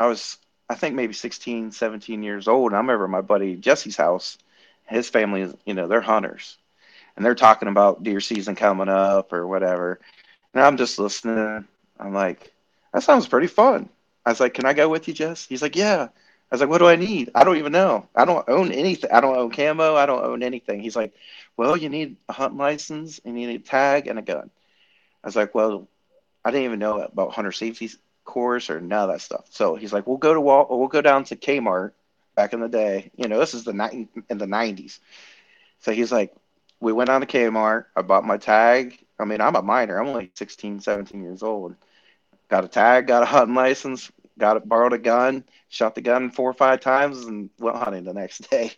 I think maybe 16, 17 years old. And I remember my buddy Jesse's house. His family is, they're hunters. And they're talking about deer season coming up or whatever. And I'm just listening. I'm like, that sounds pretty fun. I was like, can I go with you, Jess? He's like, yeah. I was like, what do I need? I don't even know. I don't own anything. I don't own camo. I don't own anything. He's like, well, you need a hunting license and you need a tag and a gun. I was like, well, I didn't even know about hunter safety course or none of that stuff. So he's like, we'll go down to Kmart back in the day. This is in the 90s. So he's like, we went down to Kmart. I bought my tag. I mean, I'm a minor. I'm only 16, 17 years old. Got a tag, got a hunting license, borrowed a gun, shot the gun 4 or 5 times, and went hunting the next day.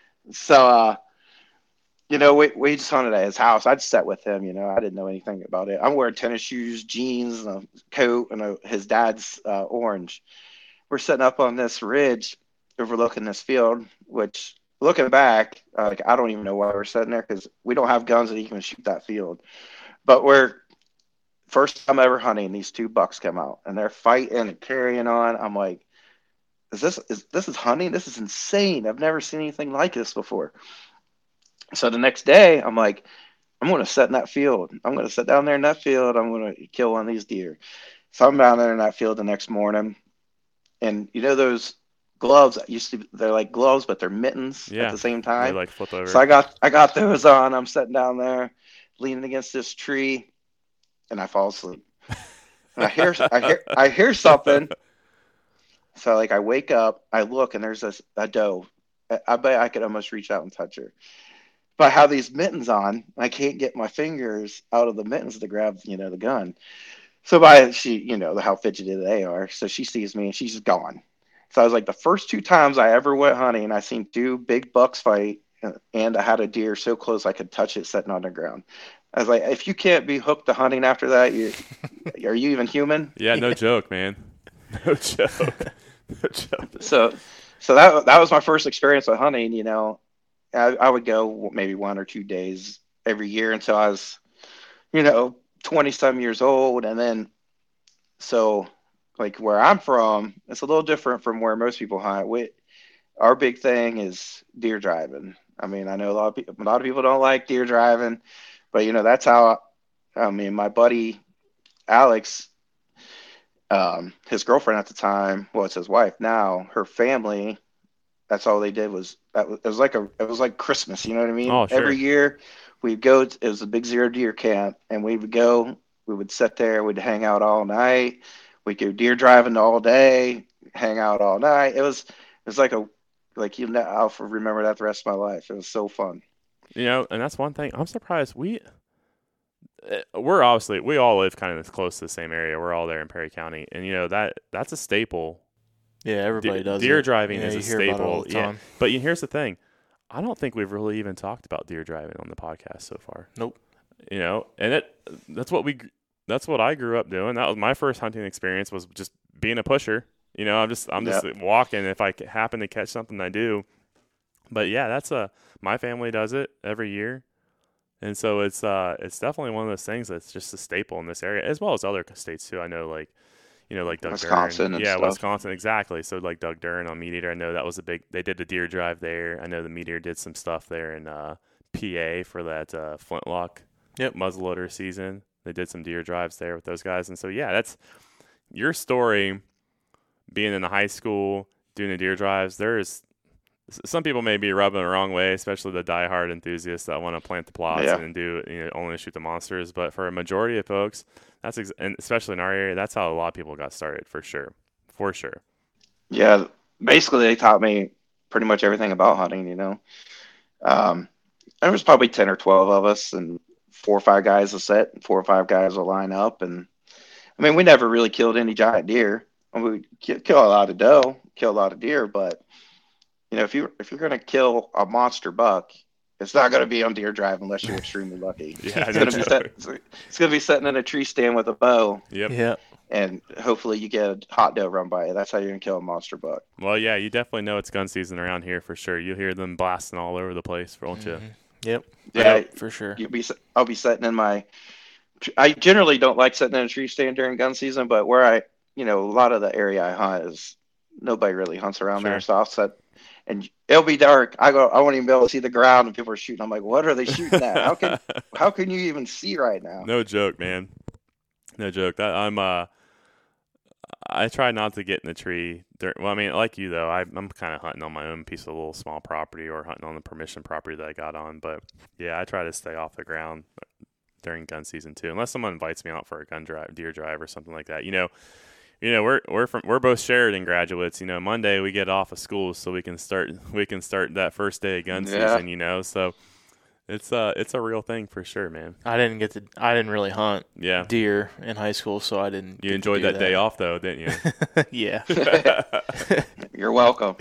So, we just hunted at his house. I just sat with him. I didn't know anything about it. I'm wearing tennis shoes, jeans, and a coat, and his dad's orange. We're sitting up on this ridge overlooking this field, which, looking back, I don't even know why we're sitting there because we don't have guns that even shoot that field. But first time ever hunting, these 2 bucks come out, and they're fighting and carrying on. I'm like, this is hunting? This is insane. I've never seen anything like this before. So the next day, I'm like, I'm going to sit in that field. I'm going to sit down there in that field. I'm going to kill one of these deer. So I'm down there in that field the next morning. And those gloves they're like gloves, but they're mittens at the same time. They like flip over. So I got those on. I'm sitting down there leaning against this tree and I fall asleep. And I hear something. So I wake up, I look, and there's a doe. I bet I could almost reach out and touch her. But I have these mittens on. I can't get my fingers out of the mittens to grab, the gun. So how fidgety they are. So she sees me and she's gone. So I was like, the first 2 times I ever went hunting, I seen 2 big bucks fight, and I had a deer so close I could touch it sitting on the ground. I was like, if you can't be hooked to hunting after that, are you even human? Yeah, no joke, man. No joke. No joke. So that was my first experience with hunting. I would go maybe 1 or 2 days every year until I was, 20-some years old. And then, so where I'm from, it's a little different from where most people hunt. Our big thing is deer driving. I mean, I know a lot of people don't like deer driving, but that's how. My buddy Alex, his girlfriend at the time, well, it's his wife now. Her family, that's all they did was it was like Christmas. You know what I mean? Oh, sure. Every year we'd go. It was a big 0 deer camp, and we would go. We would sit there. We'd hang out all night. We'd go deer driving all day, hang out all night. It was like I'll remember that the rest of my life. It was so fun. And that's one thing I'm surprised we're obviously we all live kind of close to the same area. We're all there in Perry County, and that's a staple. Yeah, everybody does. Deer driving Yeah, is a you hear about it staple. all the time. But here's the thing. I don't think we've really even talked about deer driving on the podcast so far. Nope. And that's what I grew up doing. That was my first hunting experience, was just being a pusher. I'm just walking. If I happen to catch something, I do. But yeah, my family does it every year. And so it's definitely one of those things that's just a staple in this area, as well as other states too. I know, like Doug Wisconsin Dern. and Yeah, stuff. Wisconsin, exactly. So like Doug Dern on Meat Eater, I know that was they did the deer drive there. I know the Meat Eater did some stuff there in PA for that Flintlock muzzleloader season. They did some deer drives there with those guys. And so, yeah, that's your story being in the high school, doing the deer drives. Some people may be rubbing the wrong way, especially the diehard enthusiasts that want to plant the plots and do only shoot the monsters. But for a majority of folks, and especially in our area, that's how a lot of people got started, for sure. Yeah, basically they taught me pretty much everything about hunting. There was probably 10 or 12 of us, and 4 or 5 guys a set, and 4 or 5 guys will line up. And I mean, we never really killed any giant deer. We kill a lot of doe, kill a lot of deer, but if you're going to kill a monster buck, it's not going to be on deer drive unless you're extremely lucky. Yeah, it's going to be sitting in a tree stand with a bow. Yep. Yeah. And hopefully you get a hot doe run by you. That's how you're going to kill a monster buck. Well, yeah, you definitely know it's gun season around here for sure. You hear them blasting all over the place, won't you? Yep. Yeah, for sure. I'll be sitting in I generally don't like sitting in a tree stand during gun season, but where a lot of the area I hunt is nobody really hunts around there. So I'll sit, and it'll be dark. I won't even be able to see the ground, and people are shooting. I'm like, what are they shooting at? How can you even see right now? No joke, man. No joke. I try not to get in the tree. Well, I mean, like you though, I'm kind of hunting on my own piece of a little small property, or hunting on the permission property that I got on. But yeah, I try to stay off the ground during gun season too, unless someone invites me out for a deer drive or something like that. We're both Sheridan graduates. Monday we get off of school, so we can start that first day of gun season. So it's a real thing for sure, man. I didn't really hunt deer in high school, so I didn't. You enjoyed that day off though, didn't you? Yeah. You're welcome.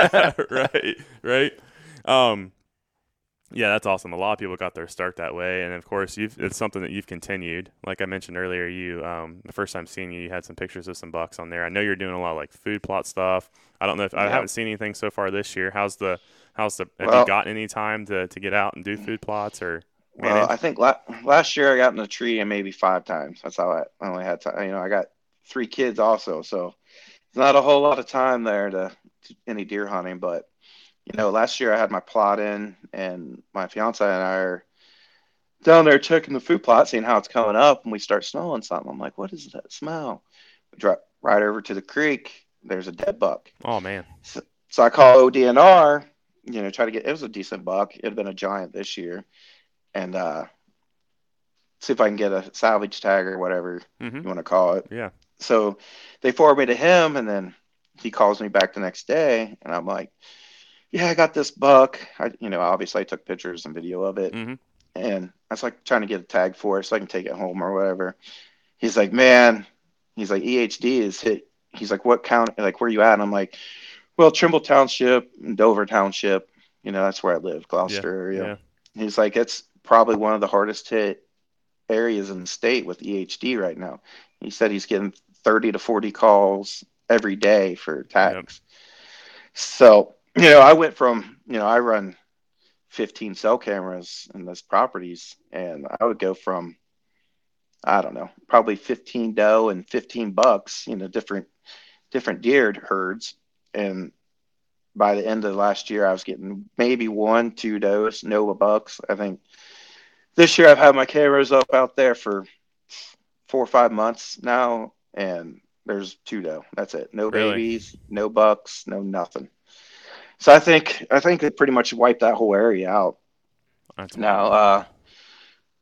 Right. Yeah, that's awesome. A lot of people got their start that way, and of course, it's something that you've continued. Like I mentioned earlier, the first time seeing you had some pictures of some bucks on there. I know you're doing a lot of like food plot stuff. I don't know if I haven't seen anything so far this year. Have you gotten any time to get out and do food plots or? Well, I think last year I got in a tree maybe 5 times. That's how I only had time. I got 3 kids also, so it's not a whole lot of time there to any deer hunting, but. Last year I had my plot in, and my fiance and I are down there checking the food plot, seeing how it's coming up, and we start smelling something. I'm like, what is that smell? We drive right over to the creek. There's a dead buck. Oh, man. So I call ODNR, try to get – it was a decent buck. It had been a giant this year. And see if I can get a salvage tag or whatever you want to call it. Yeah. So they forward me to him, and then he calls me back the next day, and I'm like – yeah, I got this buck. Obviously I took pictures and video of it. Mm-hmm. And I was like trying to get a tag for it so I can take it home or whatever. He's like, man, EHD is hit. He's like, what county, like, where you at? And I'm like, well, Trimble Township and Dover Township, that's where I live, Gloucester area. Yeah. He's like, it's probably one of the hardest hit areas in the state with EHD right now. He said he's getting 30 to 40 calls every day for tags. Yep. So, I went from, I run 15 cell cameras in those properties, and I would go from, I don't know, probably 15 doe and 15 bucks, different deer herds. And by the end of last year, I was getting maybe 1, 2 does, no bucks. I think this year I've had my cameras up out there for 4 or 5 months now, and there's 2 doe. That's it. No babies, no bucks, no nothing. So I think it pretty much wiped that whole area out. That's now,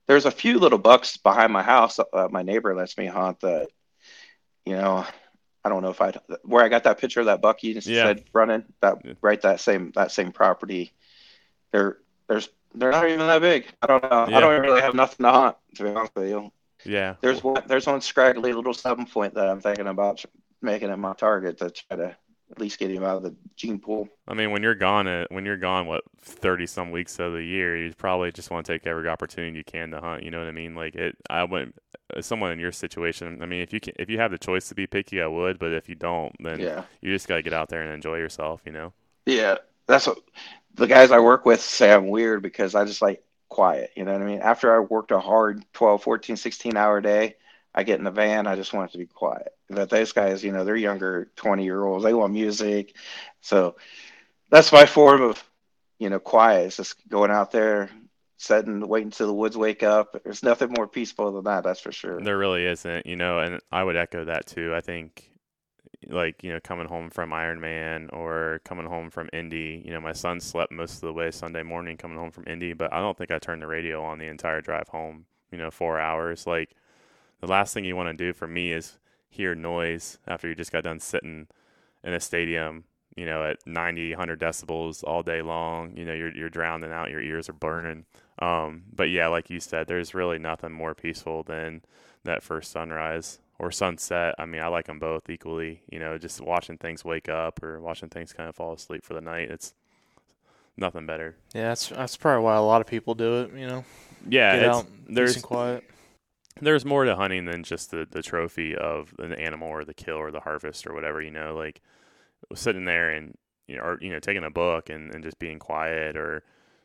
there's a few little bucks behind my house. My neighbor lets me hunt that, you know, I don't know if where I got that picture of that buck you just Yeah. said running that same property. They're there's they're not even that big. I don't know. I Yeah. don't really have nothing to hunt, to be honest with you. Yeah. There's one scraggly little 7 point that I'm thinking about making it my target to try to at least get him out of the gene pool. I mean, when you're gone, what 30 some weeks of the year, you probably just want to take every opportunity you can to hunt. You know what I mean? Like I wouldn't. Someone in your situation, I mean, if you have the choice to be picky, I would. But if you don't, then Yeah. you just gotta get out there and enjoy yourself. You know? Yeah. That's what the guys I work with say I'm weird because I just like quiet. You know what I mean? After I worked a hard 12, 14, 16-hour day, I get in the van. I just want it to be quiet. But those guys, they're younger, 20-year-olds. They want music. So that's my form of, quiet. It's just going out there, sitting, waiting till the woods wake up. There's nothing more peaceful than that. That's for sure. There really isn't. And I would echo that too. I think, like, coming home from Ironman or coming home from Indy, my son slept most of the way Sunday morning coming home from Indy, but I don't think I turned the radio on the entire drive home, 4 hours. Like, the last thing you want to do for me is hear noise after you just got done sitting in a stadium, at 90, 100 decibels all day long. You're drowning out, your ears are burning. But yeah, like you said, there's really nothing more peaceful than that first sunrise or sunset. I mean, I like them both equally, just watching things wake up or watching things kind of fall asleep for the night. It's nothing better. Yeah, that's probably why a lot of people do it, Yeah, Get out, peace and quiet. There's more to hunting than just the trophy of an animal or the kill or the harvest or whatever, like sitting there and, or, taking a book and just being quiet or,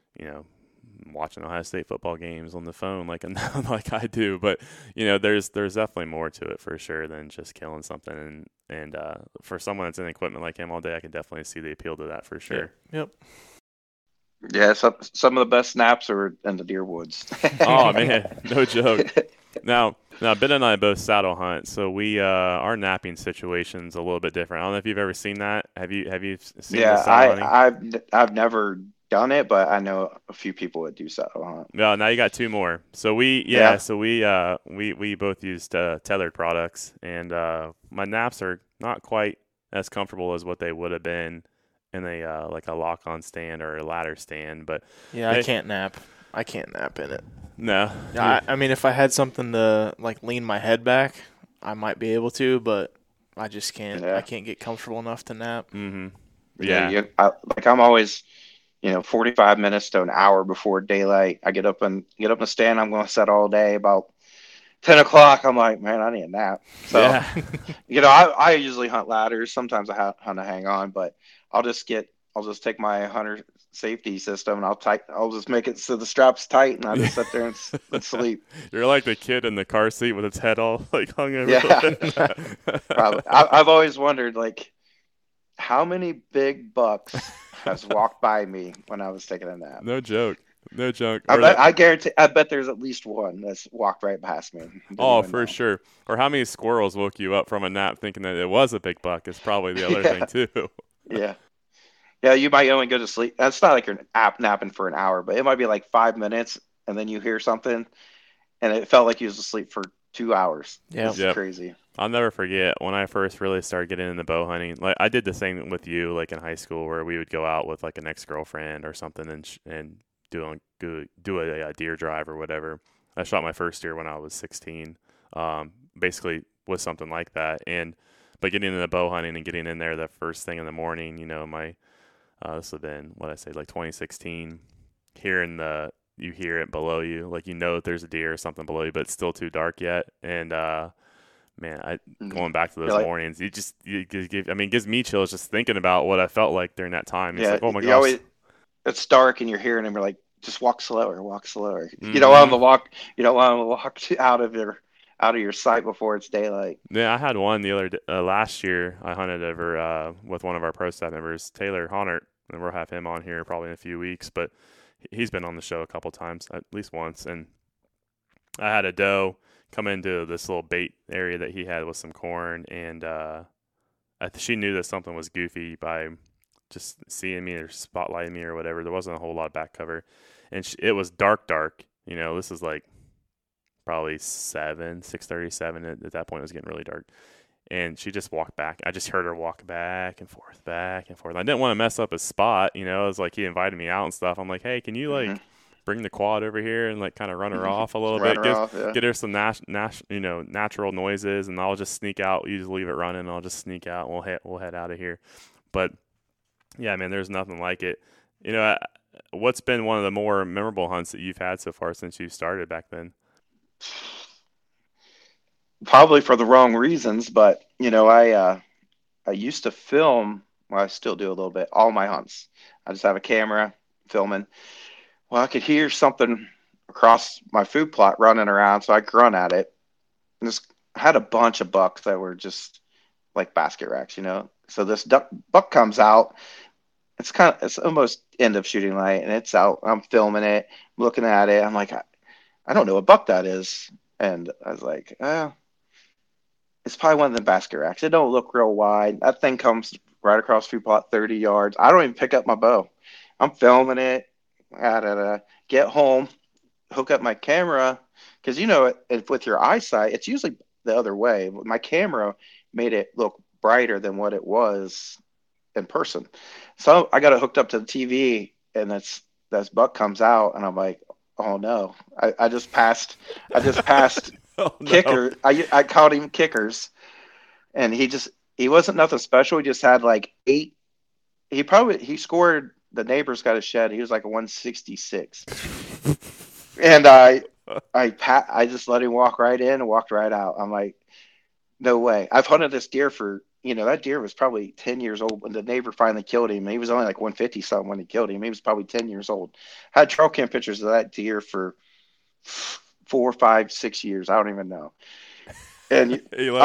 watching Ohio State football games on the phone like I do. But, there's definitely more to it for sure than just killing something. And for someone that's in equipment like him all day, I can definitely see the appeal to that for sure. Yep. Yeah, some of the best snaps are in the deer woods. Oh, man, no joke. Now, Ben and I both saddle hunt, so we our napping situation's a little bit different. I don't know if you've ever seen that. Have you seen the saddle hunting? I've never done it, but I know a few people that do saddle hunt. No, now you got two more. So we both used tethered products, and my naps are not quite as comfortable as what they would have been in a like a lock-on stand or a ladder stand. But yeah, I can't nap. I can't nap in it. No. I mean, if I had something to like lean my head back, I might be able to, but I just can't. Yeah. I can't get comfortable enough to nap. Mm-hmm. Yeah. I'm always, 45 minutes to an hour before daylight. I get up in the stand. I'm going to set all day. About 10 o'clock, I'm like, man, I need a nap. So, yeah. I usually hunt ladders. Sometimes I hunt to hang on, but I'll just take my hunter safety system and I'll just make it so the strap's tight and I just sit there and sleep. You're like the kid in the car seat with its head all like hung over. Yeah. Probably. I've always wondered, like, how many big bucks has walked by me when I was taking a nap. No joke. I guarantee. I bet there's at least one that's walked right past me. Oh, for sure. Or how many squirrels woke you up from a nap thinking that it was a big buck is probably the other thing too. Yeah. Yeah, you might only go to sleep. That's not like you're napping for an hour, but it might be like 5 minutes, and then you hear something, and it felt like you was asleep for 2 hours. Yeah, it's crazy. I'll never forget when I first really started getting into bow hunting. Like I did the same with you, like in high school, where we would go out with like an ex-girlfriend or something and do a deer drive or whatever. I shot my first deer when I was 16. Basically was something like that. But getting into bow hunting and getting in there the first thing in the morning, this would have been, like 2016. You hear it below you, like that there's a deer or something below you, but it's still too dark yet. And man, going back to those mornings, it gives me chills just thinking about what I felt like during that time. It's like, oh my gosh. It's dark and you're hearing them. You're like, just walk slower. Mm-hmm. You don't want them to walk out of your sight before it's daylight. Yeah, I had one the other last year. I hunted over with one of our pro staff members, Taylor Honert, and we'll have him on here probably in a few weeks. But he's been on the show a couple times, at least once. And I had a doe come into this little bait area that he had with some corn, and she knew that something was goofy by just seeing me or spotlighting me or whatever. There wasn't a whole lot of back cover, and it was dark. This is like probably 6:37. At that point, it was getting really dark. And she just walked back. I just heard her walk back and forth, back and forth. I didn't want to mess up his spot, you know. It was like he invited me out and stuff. I'm like, hey, can you like bring the quad over here and like kind of run her off a little bit, get her some natural noises, and I'll just sneak out. You just leave it running, and I'll just sneak out. And we'll head out of here. But yeah, man, there's nothing like it. You know, what's been one of the more memorable hunts that you've had so far since you started back then? Probably for the wrong reasons, but you know, I used to film. Well, I still do a little bit. All my hunts, I just have a camera filming. Well, I could hear something across my food plot running around, so I grunt at it. And I had a bunch of bucks that were just like basket racks, you know. So this buck comes out. It's almost end of shooting light, and it's out. I'm filming it, looking at it. I'm like, I don't know what buck that is, and I was like, it's probably one of the basket racks. It don't look real wide. That thing comes right across food plot 30 yards. I don't even pick up my bow. I'm filming it. I gotta get home, hook up my camera, because you know, with your eyesight, it's usually the other way. My camera made it look brighter than what it was in person. So I got it hooked up to the TV, and this buck comes out, and I'm like, oh no, I just passed Oh, no. kicker. I called him kickers, and he wasn't nothing special. He just had like 8. He scored. The neighbor's got a shed. He was like a 166, and I just let him walk right in and walked right out. I'm like, no way. I've hunted this deer for, you know, that deer was probably 10 years old when the neighbor finally killed him. He was only like 150 something when he killed him. He was probably 10 years old. I had trail cam pictures of that deer for 4, 5, 6 years. I don't even know. And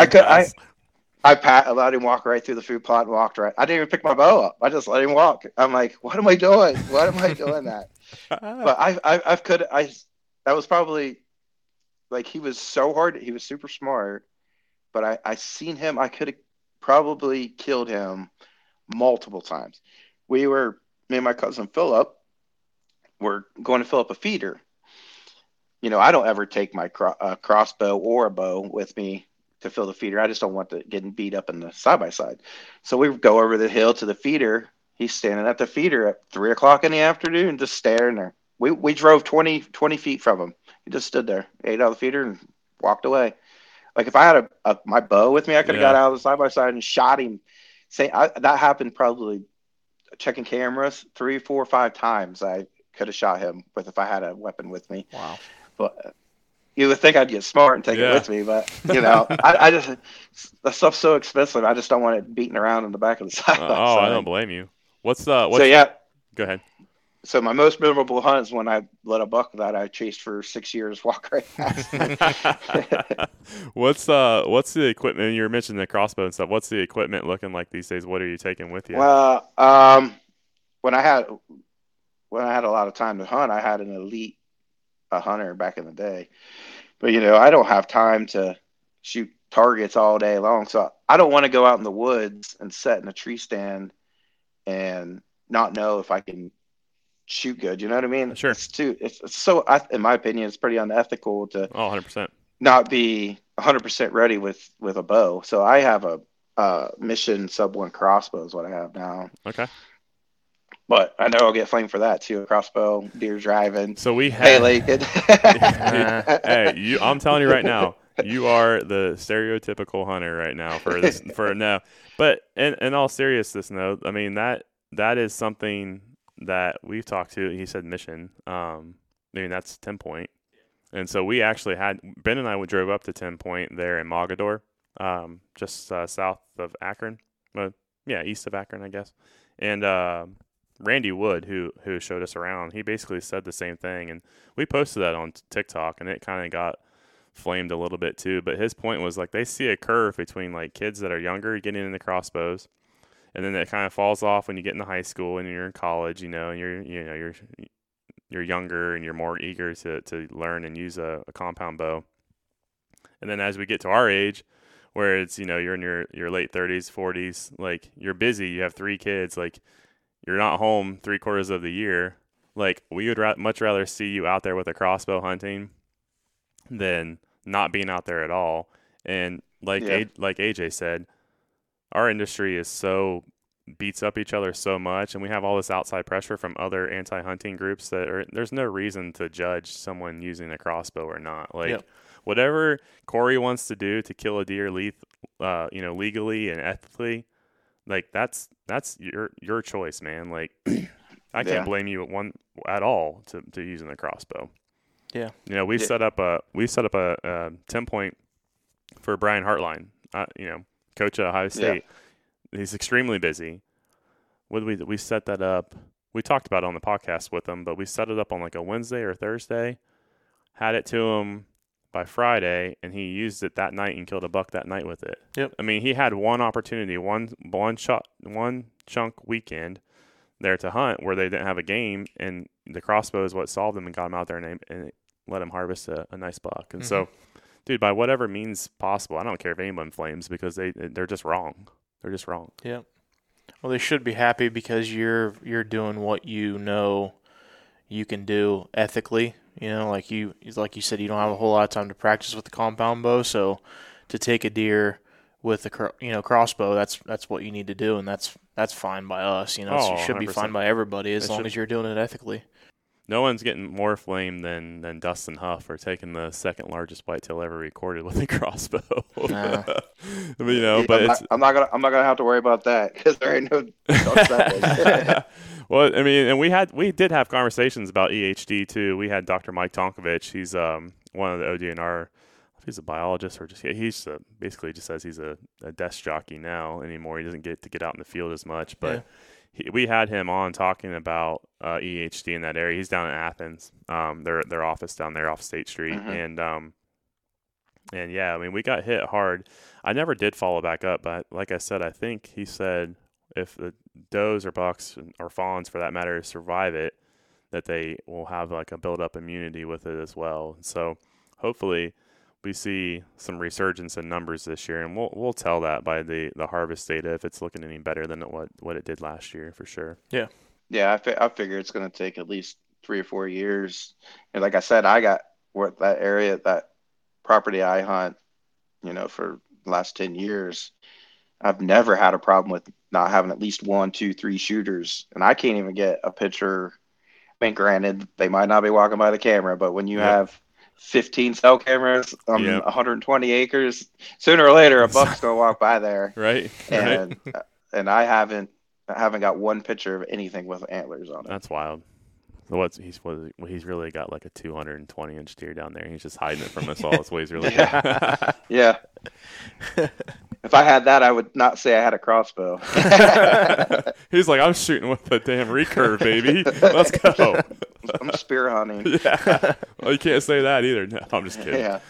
I let him walk right through the food plot and walked right. I didn't even pick my bow up. I just let him walk. I'm like, what am I doing? What am I doing that? But that was probably like, he was so hard. He was super smart, but I seen him. I could have probably killed him multiple times. Me and my cousin Philip were going to fill up a feeder. You know, I don't ever take my crossbow or a bow with me to fill the feeder. I just don't want it getting beat up in the side-by-side. So we go over the hill to the feeder. He's standing at the feeder at 3:00 in the afternoon, just staring there. We drove 20 feet from him. He just stood there, ate out of the feeder, and walked away. Like, if I had my bow with me, I could have got out of the side-by-side and shot him. That happened probably checking cameras 3, 4, 5 times. I could have shot him if I had a weapon with me. Wow. But you would think I'd get smart and take it with me, but you know, I just, the stuff's so expensive. I just don't want it beating around in the back of the side. I don't blame you. So yeah, go ahead. So my most memorable hunt is when I let a buck that I chased for 6 years walk right past. What's the equipment? You were mentioning the crossbow and stuff. What's the equipment looking like these days? What are you taking with you? Well, when I had a lot of time to hunt, I had an elite hunter back in the day. But, you know, I don't have time to shoot targets all day long. So I don't want to go out in the woods and sit in a tree stand and not know if I can shoot good. You know what I mean? Sure. It's so, in my opinion, it's pretty unethical to 100%. not be 100% ready with a bow. So I have a Mission Sub 1 crossbow is what I have now. Okay. But I know I'll get flamed for that too. A crossbow, deer driving. So we have. Hey, I'm telling you right now, you are the stereotypical hunter right now for this. But in all seriousness, though, I mean that is something that we've talked to. He said Mission. I mean, that's 10 Point, and so we actually had Ben and I drove up to 10 Point there in Mogador, just south of Akron. East of Akron, I guess, and. Randy Wood, who showed us around, he basically said the same thing, and we posted that on TikTok, and it kind of got flamed a little bit too. But his point was like they see a curve between like kids that are younger getting into crossbows, and then it kind of falls off when you get into high school and you're in college, and you're younger and you're more eager to learn and use a compound bow, and then as we get to our age, where it's you're in your late 30s, 40s, like you're busy, you have 3 kids, like. You're not home 3/4 of the year. Like, we would much rather see you out there with a crossbow hunting than not being out there at all. And like Yeah. like AJ said, our industry is so beats up each other so much, and we have all this outside pressure from other anti-hunting groups that there's no reason to judge someone using a crossbow or not. Like Yep. whatever Corey wants to do to kill a deer legally and ethically, like that's your choice, man. Like I can't blame you at all to using the crossbow. Yeah. We set up a 10-point for Brian Hartline. Coach at Ohio State. Yeah. He's extremely busy. We set that up? We talked about it on the podcast with him, but we set it up on like a Wednesday or Thursday. Had it to him by Friday, and he used it that night and killed a buck that night with it. Yep. I mean, he had one opportunity, one chunk weekend there to hunt where they didn't have a game, and the crossbow is what solved them and got him out there and let him harvest a nice buck. And so, dude, by whatever means possible, I don't care if anyone flames because they're just wrong. They're just wrong. Yeah. Well, they should be happy because you're doing what you know you can do ethically. Like you said, you don't have a whole lot of time to practice with the compound bow, so to take a deer with a crossbow, that's what you need to do, and that's fine by us. It should be 100%. fine by everybody as long as you're doing it ethically. No one's getting more flame than Dustin Huff for taking the second largest whitetail ever recorded with a crossbow. Nah. But I'm not gonna have to worry about that because there ain't no ducks that way. Well, I mean, and we did have conversations about EHD too. We had Dr. Mike Tonkovich. He's one of the ODNR. If he's a biologist or he's basically just says he's a desk jockey now anymore. He doesn't get out in the field as much, but. Yeah. We had him on talking about EHD in that area. He's down in Athens, their office down there off State Street, and yeah, I mean we got hit hard. I never did follow back up, but like I said, I think he said if the does or bucks or fawns for that matter survive it, that they will have like a build up immunity with it as well. So hopefully we see some resurgence in numbers this year, and we'll tell that by the harvest data if it's looking any better than what it did last year for sure. Yeah. Yeah, I figure it's going to take at least 3 or 4 years. And like I said, I got that area, that property I hunt, for the last 10 years. I've never had a problem with not having at least 1, 2, 3 shooters, and I can't even get a picture. I mean, granted, they might not be walking by the camera, but when you have 15 cell cameras on 120 acres, sooner or later a buck's gonna walk by there, right? And I haven't got one picture of anything with antlers on it. That's wild. He's really got like a 220-inch deer down there. He's just hiding it from us all. That's what he's really got. Yeah. If I had that, I would not say I had a crossbow. He's like, I'm shooting with a damn recurve, baby. Let's go. I'm spear hunting. Yeah. Well, you can't say that either. No, I'm just kidding. Yeah.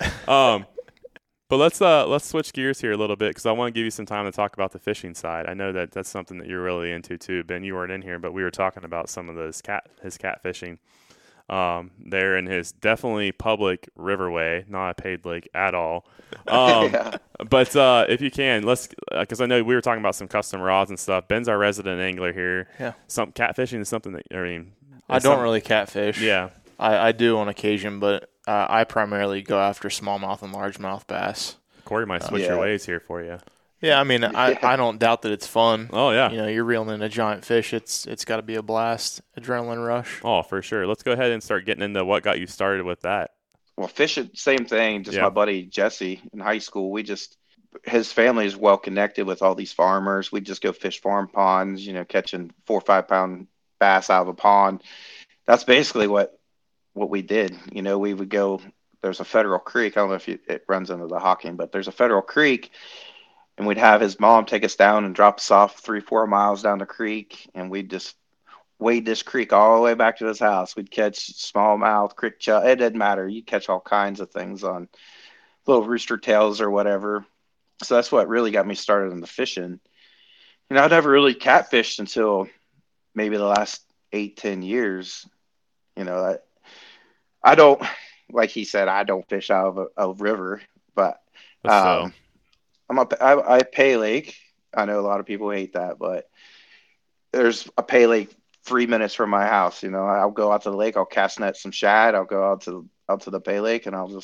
But let's switch gears here a little bit because I want to give you some time to talk about the fishing side. I know that's something that you're really into too. Ben, you weren't in here, but we were talking about some of his cat fishing there in his definitely public riverway, not a paid lake at all. But if you can, because I know we were talking about some custom rods and stuff. Ben's our resident angler here. Yeah. Some catfishing is something that I don't really catfish. Yeah. I do on occasion, but I primarily go after smallmouth and largemouth bass. Corey might switch your ways here for you. Yeah, I mean, I don't doubt that it's fun. Oh, yeah. You're reeling in a giant fish. It's got to be a blast, adrenaline rush. Oh, for sure. Let's go ahead and start getting into what got you started with that. Well, fishing, same thing. Just my buddy Jesse in high school, his family is well connected with all these farmers. We just go fish farm ponds, catching 4 or 5 pound bass out of a pond. That's basically what we did. We would go, there's a federal creek. I don't know if it runs into the Hocking, but there's a federal creek, and we'd have his mom take us down and drop us off 3-4 miles down the creek, and we'd just wade this creek all the way back to his house. We'd catch smallmouth, creek chub. It didn't matter. You'd catch all kinds of things on little rooster tails or whatever. So that's what really got me started in the fishing. I never really catfished until maybe the last 8-10 years. I don't, like he said, I don't fish out of a river, but I pay lake. I know a lot of people hate that, but there's a pay lake 3 minutes from my house. I'll go out to the lake, I'll cast net some shad, I'll go out to the pay lake, and I'll just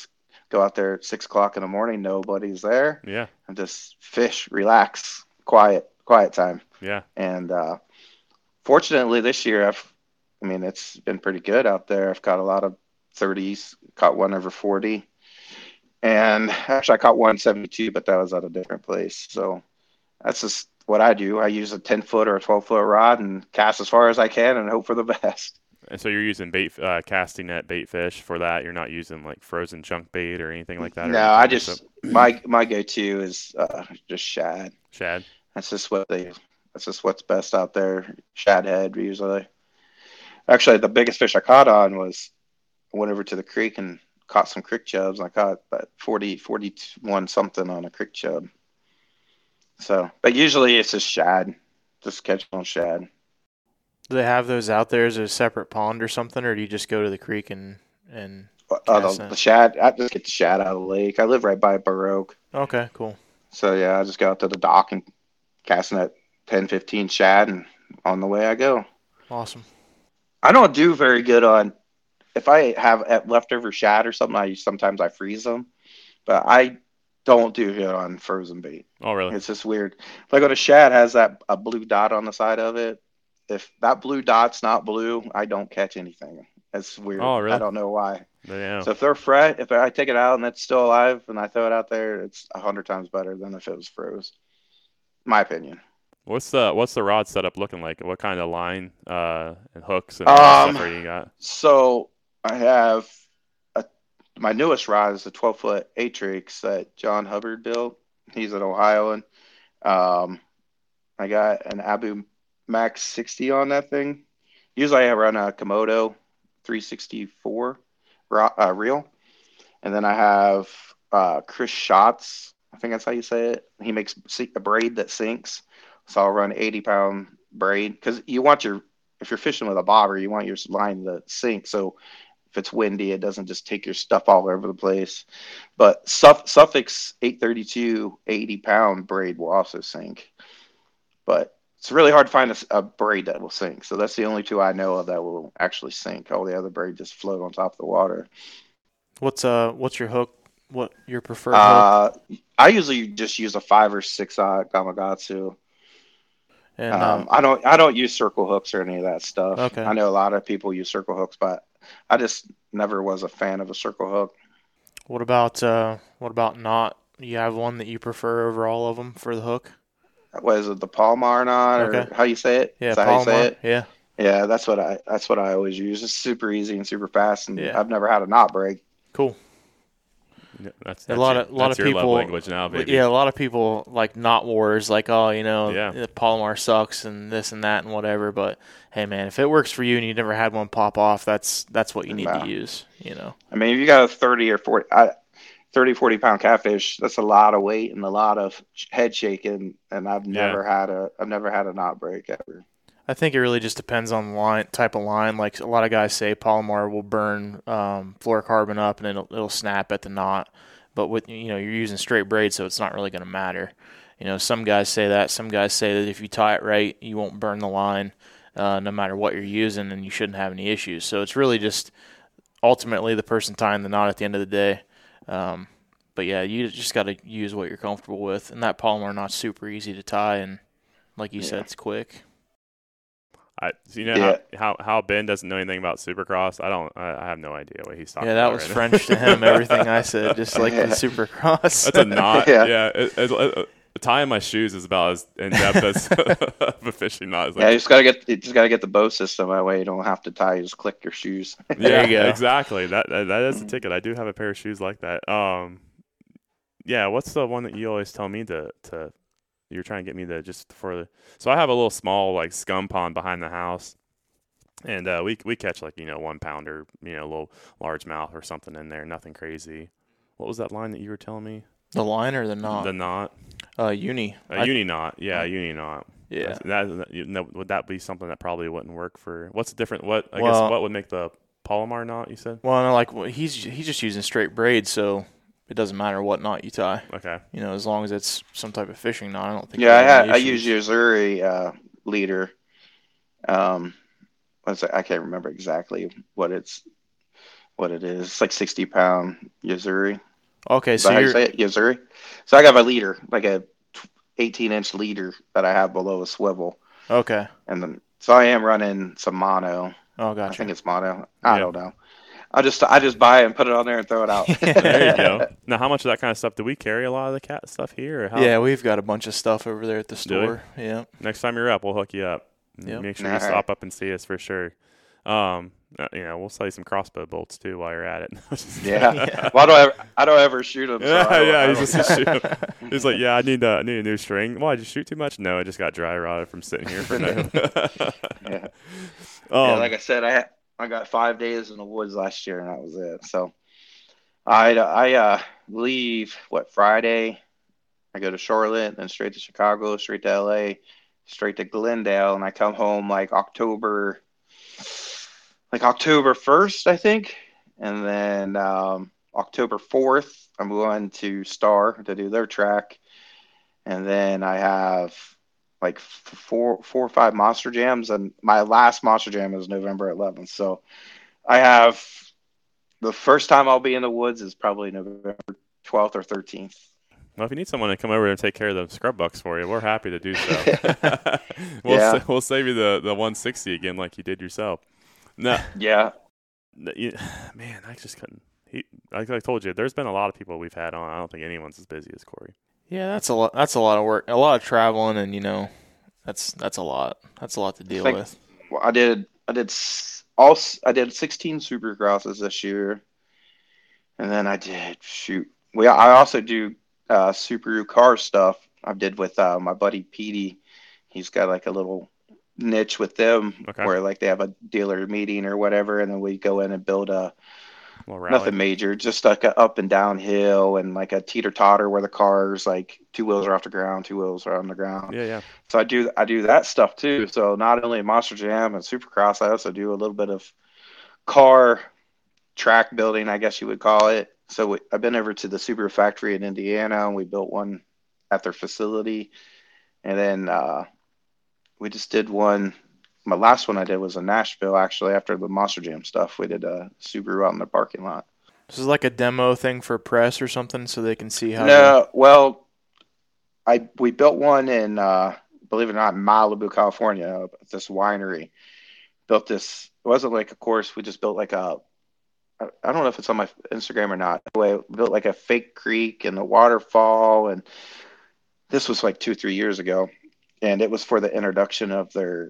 Go out there at 6 o'clock in the morning, nobody's there, Yeah. and just fish, relax, quiet time. Yeah. And fortunately, this year, it's been pretty good out there. I've caught a lot of 30s, caught one over 40, and actually, I caught one 72, but that was at a different place. So that's just what I do. I use a 10-foot or a 12-foot rod and cast as far as I can and hope for the best. And so you're using casting net bait fish for that. You're not using like frozen chunk bait or anything like that. No, I just my go-to is just shad. Shad. That's just what's best out there. Shad head usually. Actually, the biggest fish I caught on was I went over to the creek and caught some creek chubs. I caught about 41 something on a creek chub. So, but usually it's just shad, just catching on shad. Do they have those out there as a separate pond or something, or do you just go to the creek and the shad? I just get the shad out of the lake. I live right by Baroque. Okay, cool. So yeah, I just go out to the dock and casting that 10, 15 shad, and on the way I go. Awesome. I don't do very good on if I have leftover shad or something. Sometimes I freeze them, but I don't do good on frozen bait. Oh, really? It's just weird. Like when a shad has a blue dot on the side of it, if that blue dot's not blue, I don't catch anything. It's weird. Oh, really? I don't know why. Yeah. So if they're fresh, if I take it out and it's still alive and I throw it out there, it's 100 times better than if it was froze. My opinion. What's the rod setup looking like? What kind of line and hooks and stuff are you got? So I have my newest rod is a 12-foot Atrix that John Hubbard built. He's an Ohioan. I got an Abu Max 60 on that thing. Usually I run a Komodo 364 reel. And then I have Chris Schatz. I think that's how you say it. He makes a braid that sinks. So I'll run 80-pound braid. Because if you're fishing with a bobber, you want your line to sink. So if it's windy, it doesn't just take your stuff all over the place. But Suffolk's 832 80-pound braid will also sink. But it's really hard to find a braid that will sink. So that's the only two I know of that will actually sink. All the other braid just float on top of the water. What's your hook? What your preferred hook? I usually just use a 5 or 6-aught Gamakatsu. And I don't use circle hooks or any of that stuff. Okay. I know a lot of people use circle hooks, but I just never was a fan of a circle hook. What about knot? You have one that you prefer over all of them for the hook? What is it, the Palomar knot, or how you say it? Yeah, is that Palomar. how you say it? Yeah. Yeah, that's what I always use. It's super easy and super fast, and Yeah. I've never had a knot break. Cool. Yeah, that's a lot of your people love language now, baby. Yeah, a lot of people like knot wars, like Yeah. the Palomar sucks and this and that and whatever. But hey, man, if it works for you and you never had one pop off, that's what you need to use. I mean, if you got a 30 or 40 pound catfish, that's a lot of weight and a lot of head shaking, and I've never had a knot break ever. I think it really just depends on the type of line. Like a lot of guys say, Palomar will burn fluorocarbon up and it'll snap at the knot. But with you're using straight braid, so it's not really going to matter. Some guys say that. Some guys say that if you tie it right, you won't burn the line, no matter what you're using, and you shouldn't have any issues. So it's really just ultimately the person tying the knot at the end of the day. But yeah, you just got to use what you're comfortable with, and that Palomar knot's super easy to tie, and like you said, it's quick. How Ben doesn't know anything about Supercross. I have no idea what he's talking about. Yeah, that was French to him. Everything I said, just like the Supercross. That's a knot. Yeah. Tying my shoes is about as in depth as a fishing knot. You just gotta get the bow system. That way you don't have to tie. You just click your shoes. There you go. Exactly. That is the ticket. I do have a pair of shoes like that. Yeah. What's the one that you always tell me to? You're trying to get me so I have a little small like scum pond behind the house, and we catch like 1 pounder, a little largemouth or something in there, nothing crazy. What was that line that you were telling me? The line or the knot? The knot. Uni. Uni knot. Yeah, uni knot. Yeah. Would that be something that probably wouldn't work for? What's the different? Guess what would make the Palomar knot? You said. Well, no, he's just using straight braid, so it doesn't matter what knot you tie. Okay. As long as it's some type of fishing knot, I don't think. Yeah, I use Yuzuri leader. I can't remember exactly what it is. It's like 60-pound Yuzuri. Okay, Is so that how you you're say it? Yuzuri. So I got my leader, like a 18-inch leader that I have below a swivel, okay. and then so I am running some mono. Oh, I think gotcha. it's mono. I Yeah. don't know. I just buy it and put it on there and throw it out. There you go. Now, how much of that kind of stuff do we carry? A lot of the cat stuff here, or how? Yeah, we've got a bunch of stuff over there at the Do we? store. Yeah. Next time you're up, we'll hook you up. Yep. Make sure All you right. stop up and see us for sure. We'll sell you some crossbow bolts too while you're at it. Yeah. Well, I don't ever shoot them. So Yeah, I he's don't- just shoot. He's like, yeah, I need a new string. Why, did you shoot too much? No, I just got dry rotted from sitting here for no. yeah. Um, Yeah, like I said, I got 5 days in the woods last year, and that was it. So I leave Friday. I go to Charlotte, then straight to Chicago, straight to LA, straight to Glendale, and I come home like October 1st, I think, and then October 4th, I'm going to Star to do their track, and then I have like four or five Monster Jams, and my last Monster Jam is November 11th. So I have the first time I'll be in the woods is probably November 12th or 13th. well, if you need someone to come over and take care of the scrub bucks for you, we're happy to do so. Yeah. We'll save you the 160 again, like you did yourself. No, Yeah. man, I just couldn't. Like I told you, there's been a lot of people we've had on. I don't think anyone's as busy as Corey. Yeah, that's a lot. That's a lot of work. A lot of traveling, and that's a lot. That's a lot to deal think- with. Well, I did 16 supercrosses this year, and then I did I also do Subaru car stuff. I did with my buddy Petey. He's got like a little niche with them Okay. where like they have a dealer meeting or whatever, and then we go in and build a Little rally. nothing major, just like a up and down hill and like a teeter totter where the cars like two wheels are off the ground, two wheels are on the ground. Yeah. So I do that stuff too. So not only Monster Jam and Supercross, I also do a little bit of car track building, I guess you would call it. So I've been over to the Subaru factory in Indiana, and we built one at their facility. And then we just did one. My last one I did was in Nashville, actually, after the Monster Jam stuff. We did a Subaru out in the parking lot. This is like a demo thing for press or something, so they can see how. No, well, we built one in, believe it or not, Malibu, California, at this winery. Built this. It wasn't like a course. We just built like I don't know if it's on my Instagram or not. Anyway, built like a fake creek and a waterfall, and this was like 2-3 years ago, and it was for the introduction of their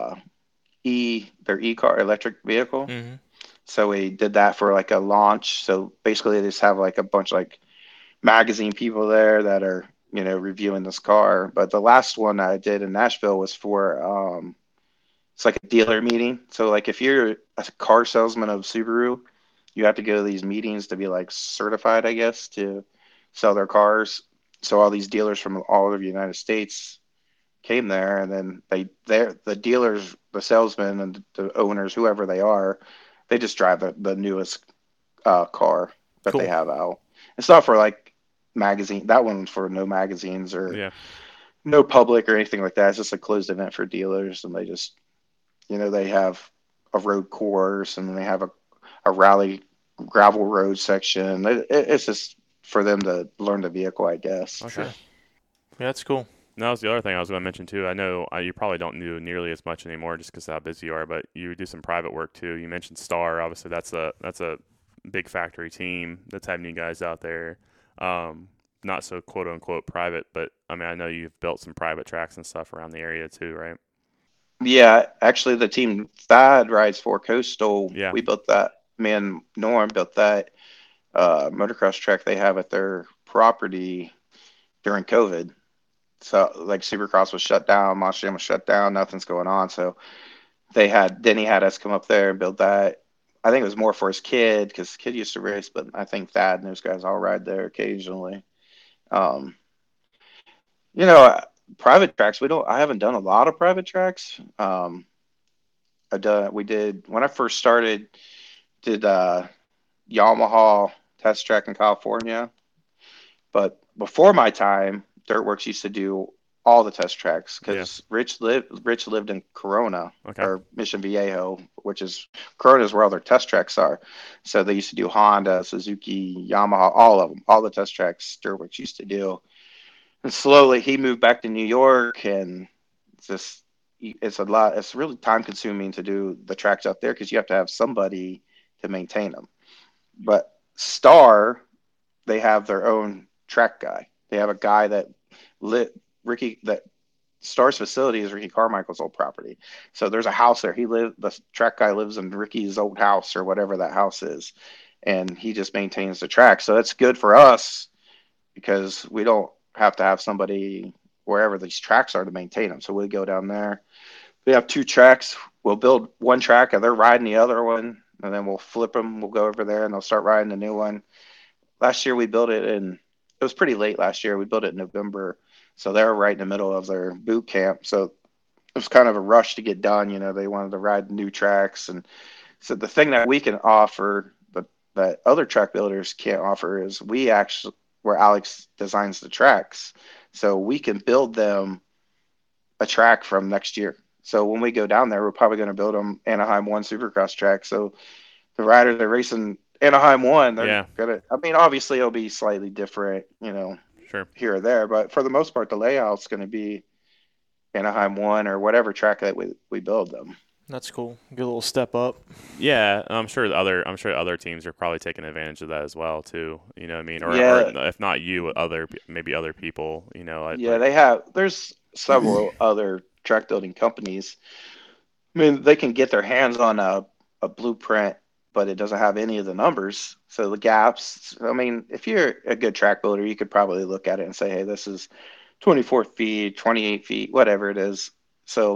e-car electric vehicle. Mm-hmm. So we did that for like a launch. So basically, they just have like a bunch of like magazine people there that are reviewing this car. But the last one I did in Nashville was for it's like a dealer meeting. So like if you're a car salesman of Subaru, you have to go to these meetings to be like certified, I guess, to sell their cars. So all these dealers from all over the United States came there, and then the dealers, the salesmen, and the owners, whoever they are, they just drive the newest car that Cool. they have out. It's not for like magazine. That one's for no magazines or no public or anything like that. It's just a closed event for dealers, and they just they have a road course, and then they have a rally gravel road section. It's just for them to learn the vehicle, I guess. Okay. Sure. Yeah, that's cool. That was the other thing I was going to mention too. I know you probably don't do nearly as much anymore just because of how busy you are, but you do some private work too. You mentioned Star. Obviously, that's a big factory team that's having you guys out there. Not so quote unquote private, but I mean I know you've built some private tracks and stuff around the area too, right? Yeah, actually, the team Thad rides for Coastal. Yeah. We built that. Me and Norm built that motocross track they have at their property during COVID. So like Supercross was shut down, Monster Jam was shut down, nothing's going on. So Denny had us come up there and build that. I think it was more for his kid because his kid used to race, but I think Thad and those guys all ride there occasionally. Private tracks, I haven't done a lot of private tracks. We did when I first started, did Yamaha test track in California. But before my time, Dirtworks used to do all the test tracks Yeah. because Rich lived in Corona Okay. or Mission Viejo, which is Corona is where all their test tracks are. So they used to do Honda, Suzuki, Yamaha, all of them, all the test tracks Derwich used to do. And slowly he moved back to New York, and it's a lot. It's really time consuming to do the tracks out there because you have to have somebody to maintain them. But Star, they have their own track guy. They have a guy that that Star's facility is Ricky Carmichael's old property. So there's a house there. The track guy lives in Ricky's old house or whatever that house is, and he just maintains the track. So it's good for us because we don't have to have somebody wherever these tracks are to maintain them. So we go down there. We have 2 tracks. We'll build one track and they're riding the other one, and then we'll flip them. We'll go over there and they'll start riding the new one. Last year we built it it was pretty late last year. We built it in November. So they were right in the middle of their boot camp. So it was kind of a rush to get done. They wanted to ride new tracks. And so the thing that we can offer, but that other track builders can't offer, is where Alex designs the tracks. So we can build them a track from next year. So when we go down there, we're probably going to build them Anaheim 1 Supercross track. So the riders are racing Anaheim 1. They're gonna. I mean, obviously it'll be slightly different, Sure. here or there, but for the most part, the layout's going to be Anaheim 1 or whatever track that we build them. That's cool. Good little step up. Yeah, I'm sure other teams are probably taking advantage of that as well too. You know what I mean? Or if not you, maybe other people. They have. There's several other track building companies. I mean, they can get their hands on a blueprint, but it doesn't have any of the numbers. So the gaps, I mean, if you're a good track builder, you could probably look at it and say, hey, this is 24 feet, 28 feet, whatever it is. So,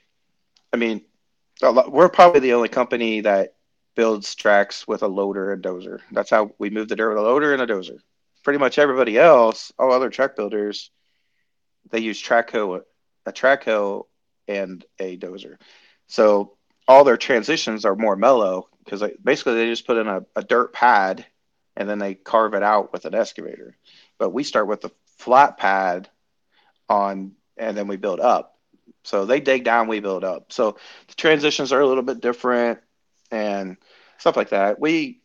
I mean, we're probably the only company that builds tracks with a loader and dozer. That's how we move the dirt with a loader and a dozer. Pretty much everybody else, all other track builders, they use a track hoe and a dozer. So all their transitions are more mellow because basically they just put in a dirt pad and then they carve it out with an excavator. But we start with the flat pad and then we build up. So they dig down, we build up. So the transitions are a little bit different and stuff like that.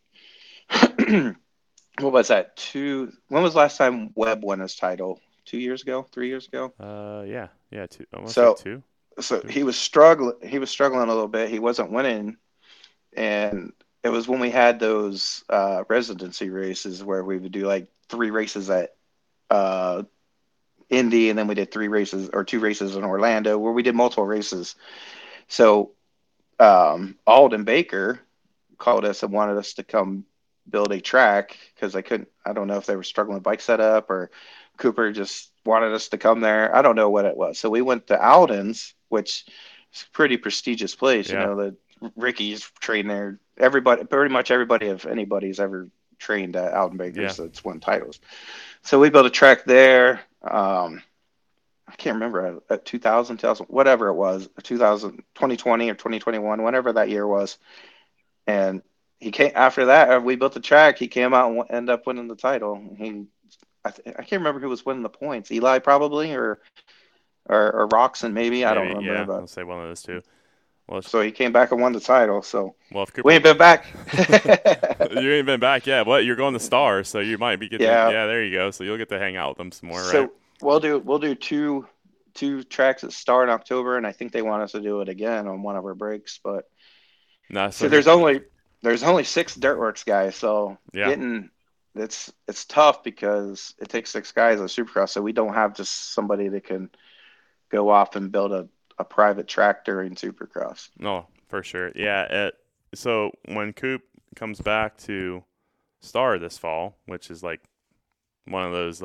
What was that? When was the last time Webb won his title? 2 years ago? 3 years ago? Yeah, 2. Almost So, like 2. So he was struggling. He was struggling a little bit. He wasn't winning, and it was when we had those residency races where we would do like 3 races at Indy, and then we did 2 races in Orlando, where we did multiple races. So Alden Baker called us and wanted us to come build a track because I don't know if they were struggling with bike setup or Cooper just wanted us to come there. I don't know what it was. So we went to Alden's, which is a pretty prestigious place. Yeah. That Ricky's trained there. Pretty much everybody, if anybody's ever trained at Alden Baker's, that's won titles. So we built a track there. I can't remember, at 2000, whatever it was, 2020 or 2021, whenever that year was. And he came after that. We built the track. He came out and ended up winning the title. I can't remember who was winning the points. Eli probably, or Roxon maybe. I don't remember. Yeah, but I'll say one of those two. Well, so he came back and won the title. So if Cooper, we ain't been back. You ain't been back yet. What? You're going to Star, so you might be getting. Yeah, there you go. So you'll get to hang out with them some more, right? So we'll do two tracks at Star in October, and I think they want us to do it again on one of our breaks. But so there's only 6 Dirtworks guys, so it's tough because it takes 6 guys at Supercross, so we don't have just somebody that can go off and build a private track during Supercross. No, for sure. Yeah. So when Coop comes back to Star this fall, which is like one of those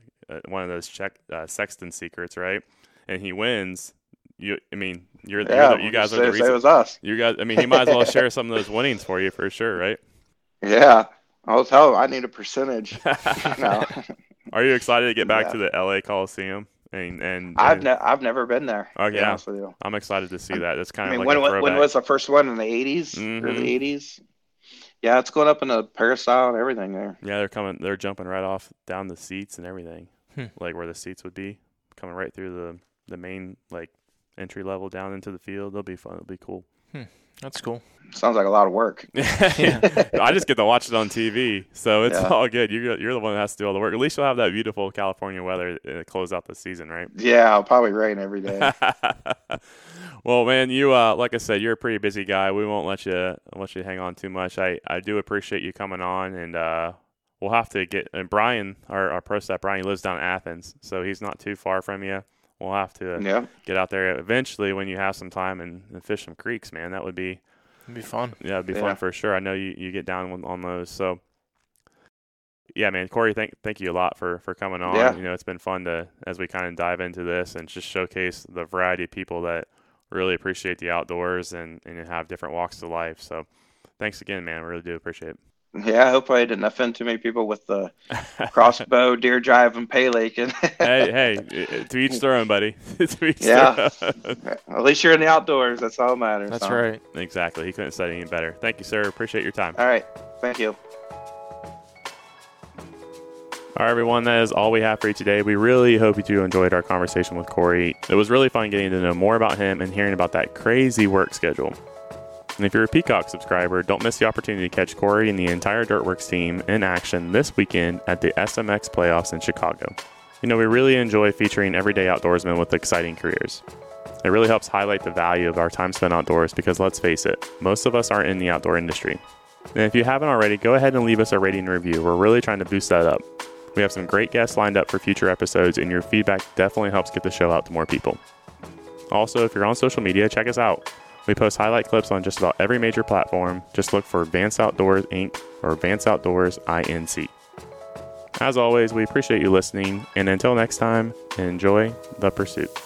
Sexton secrets, right? And he wins. You guys are the reason. It was us. You guys. I mean, he might as well share some of those winnings for you for sure, right? Yeah. I'll tell him I need a percentage. No. Are you excited to get back to the LA Coliseum? And I've never been there. Okay, to be honest with you. I'm excited to see that. It's kind of like when was the first one in the 80s or the 80s? Yeah, it's going up in a peristyle and everything there. Yeah, they're jumping right off down the seats and everything, like where the seats would be, coming right through the main like entry level down into the field. It'll be fun. It'll be cool. That's cool. Sounds like a lot of work. Yeah. I just get to watch it on TV, so it's Yeah. all good. You're the one that has to do all the work. At least you'll have that beautiful California weather to close out the season, right? Yeah, it'll probably rain every day. Well, man, you like I said, you're a pretty busy guy. We won't let you hang on too much. I do appreciate you coming on, and we'll have to get and Brian, our pro staff, Brian, he lives down in Athens, so he's not too far from you. We'll have to Yeah. get out there eventually when you have some time and fish some creeks, man. That would be It'd be fun. yeah, it'd be Yeah. fun for sure. I know you get down on those. So yeah, man, Corey, thank you a lot for coming on. Yeah. You know, it's been fun to as we kind of dive into this and just showcase the variety of people that really appreciate the outdoors and have different walks of life. So thanks again, man. I really do appreciate it. Yeah, I hope I didn't offend too many people with the crossbow, deer drive, and pay laking. hey, to each their own, buddy. To each Yeah. their own. At least you're in the outdoors. That's all that matters. That's huh? right. Exactly. He couldn't have said it any better. Thank you, sir. Appreciate your time. All right. Thank you. All right, everyone, that is all we have for you today. We really hope you enjoyed our conversation with Corey. It was really fun getting to know more about him and hearing about that crazy work schedule. And if you're a Peacock subscriber, don't miss the opportunity to catch Corey and the entire Dirtworks team in action this weekend at the SMX Playoffs in Chicago. You know, we really enjoy featuring everyday outdoorsmen with exciting careers. It really helps highlight the value of our time spent outdoors because, let's face it, most of us aren't in the outdoor industry. And if you haven't already, go ahead and leave us a rating and review. We're really trying to boost that up. We have some great guests lined up for future episodes, and your feedback definitely helps get the show out to more people. Also, if you're on social media, check us out. We post highlight clips on just about every major platform. Just look for Vance Outdoors Inc. or Vance Outdoors INC. As always, we appreciate you listening, and until next time, enjoy the pursuit.